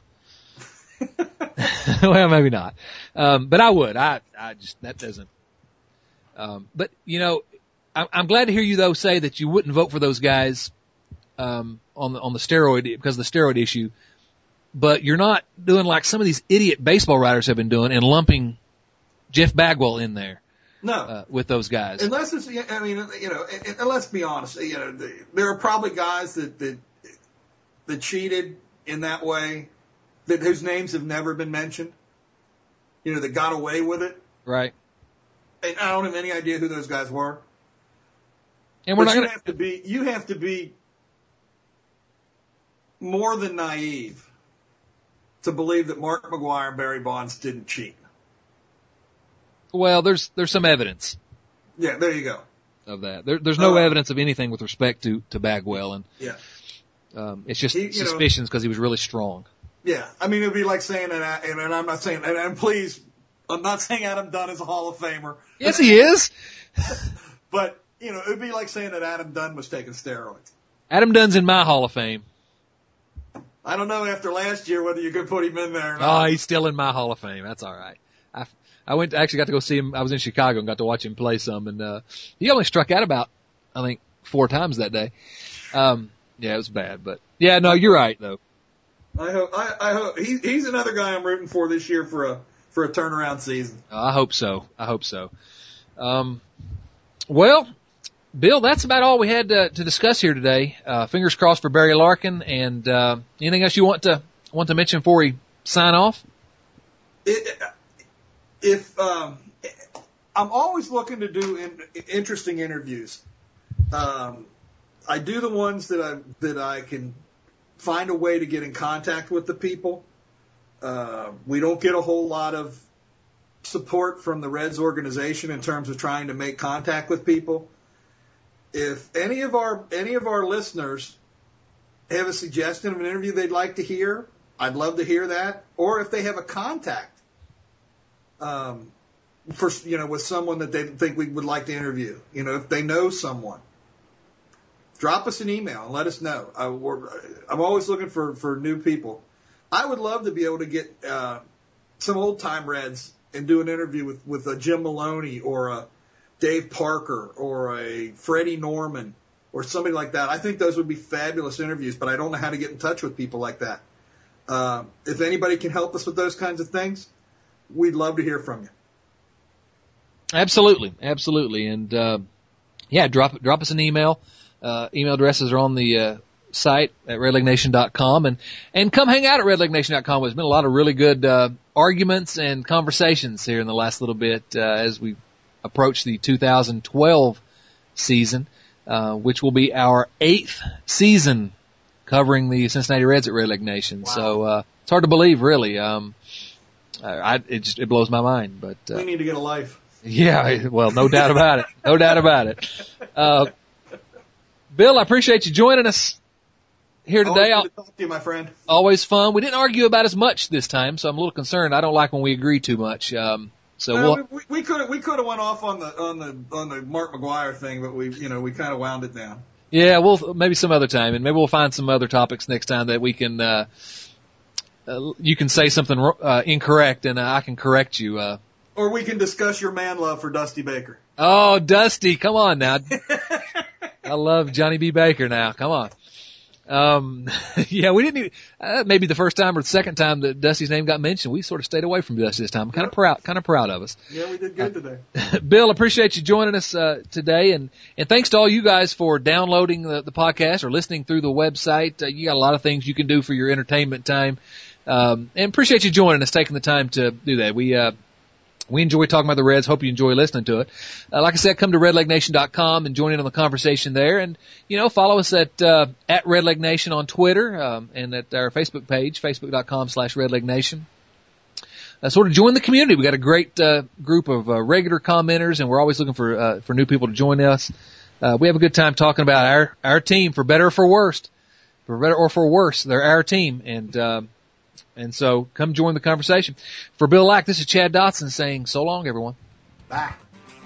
Well, maybe not. Um, but I would. I, I just, that doesn't. Um, but, you know, I, I'm glad to hear you, though, say that you wouldn't vote for those guys um, on the on the steroid because of the steroid issue. But you're not doing like some of these idiot baseball writers have been doing and lumping Jeff Bagwell in there. No, uh, with those guys. Unless it's, I mean, you know, and, and let's be honest, you know, there are probably guys that that that cheated in that way, that whose names have never been mentioned. You know, that got away with it. Right. And I don't have any idea who those guys were. And we're but not you gonna... have to be, you have to be more than naive to believe that Mark McGwire and Barry Bonds didn't cheat. Well, there's there's some evidence. Yeah, there you go. Of that, there, there's no uh, evidence of anything with respect to to Bagwell, and yeah, um, it's just he, suspicions because he was really strong. Yeah, I mean, it'd be like saying, and, I, and, and I'm not saying, and, and please, I'm not saying Adam Dunn is a Hall of Famer. Yes, he is. But you know, it'd be like saying that Adam Dunn was taking steroids. Adam Dunn's in my Hall of Fame. I don't know after last year whether you could put him in there or not. Oh, he's still in my Hall of Fame. That's all right. I, I went, actually got to go see him. I was in Chicago and got to watch him play some, and, uh, he only struck out about, I think, four times that day. Um, yeah, it was bad, but yeah, no, you're right though. I hope, I, I hope, he, he's another guy I'm rooting for this year for a, for a turnaround season. I hope so. I hope so. Um, well, Bill, that's about all we had to, to discuss here today. Uh, fingers crossed for Barry Larkin, and, uh, anything else you want to, want to mention before we sign off? It, If um, I'm always looking to do in, interesting interviews, um, I do the ones that I that I can find a way to get in contact with the people. Uh, we don't get a whole lot of support from the Reds organization in terms of trying to make contact with people. If any of our any of our listeners have a suggestion of an interview they'd like to hear, I'd love to hear that. Or if they have a contact. Um, for, you know, with someone that they think we would like to interview, you know, if they know someone, drop us an email and let us know. I, we're, I'm always looking for, for new people. I would love to be able to get, uh, some old time Reds and do an interview with, with a Jim Maloney or a Dave Parker or a Freddie Norman or somebody like that. I think those would be fabulous interviews, but I don't know how to get in touch with people like that. Um, if anybody can help us with those kinds of things, we'd love to hear from you. Absolutely, absolutely, and uh, yeah, drop drop us an email. Uh, email addresses are on the uh, site at red leg nation dot com, and and come hang out at red leg nation dot com. There's been a lot of really good uh, arguments and conversations here in the last little bit uh, as we approach the two thousand twelve season, uh, which will be our eighth season covering the Cincinnati Reds at Red Leg Nation. Wow. So uh, it's hard to believe, really. Um, I, it just, it blows my mind, but, uh, we need to get a life. Yeah, well, no doubt about it. No doubt about it. Uh, Bill, I appreciate you joining us here today. Always good to talk to you, my friend. Always fun. We didn't argue about as much this time, so I'm a little concerned. I don't like when we agree too much. Um, so no, we'll, we, we could we could have went off on the on the on the Mark McGwire thing, but we you know we kind of wound it down. Yeah, we'll maybe some other time, and maybe we'll find some other topics next time that we can. Uh, Uh, you can say something uh, incorrect, and uh, I can correct you. Uh, or we can discuss your man love for Dusty Baker. Oh, Dusty, come on now. I love Johnny B. Baker now. Come on. Um, yeah, we didn't even, uh, maybe the first time or the second time that Dusty's name got mentioned, we sort of stayed away from Dusty this time. I'm kind of proud, kind of proud of us. Yeah, we did good today. Uh, Bill, appreciate you joining us, uh, today. And, and thanks to all you guys for downloading the, the podcast or listening through the website. Uh, you got a lot of things you can do for your entertainment time. Um, and appreciate you joining us, taking the time to do that. We, uh, we enjoy talking about the Reds. Hope you enjoy listening to it. Uh, like I said, come to red leg nation dot com and join in on the conversation there. And, you know, follow us at, uh, at Red Leg Nation on Twitter, um, and at our Facebook page, facebook dot com slash Red Leg Nation. Uh, sort of join the community. We got a great, uh, group of, uh, regular commenters, and we're always looking for, uh, for new people to join us. uh, we have a good time talking about our, our team, for better or for worse. For better or for worse, they're our team. And, um, and so come join the conversation. For Bill Lack, this is Chad Dotson saying so long, everyone. Bye.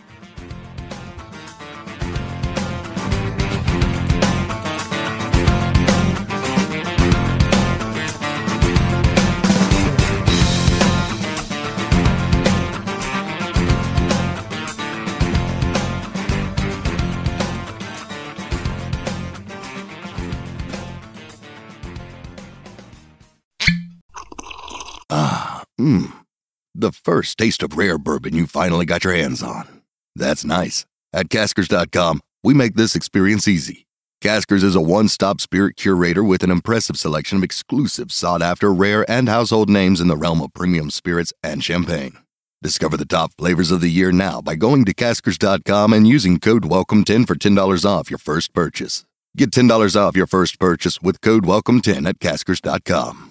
Ah, mmm. The first taste of rare bourbon you finally got your hands on. That's nice. At Caskers dot com, we make this experience easy. Caskers is a one-stop spirit curator with an impressive selection of exclusive, sought-after, rare, and household names in the realm of premium spirits and champagne. Discover the top flavors of the year now by going to Caskers dot com and using code welcome ten for ten dollars off your first purchase. Get ten dollars off your first purchase with code welcome ten at Caskers dot com.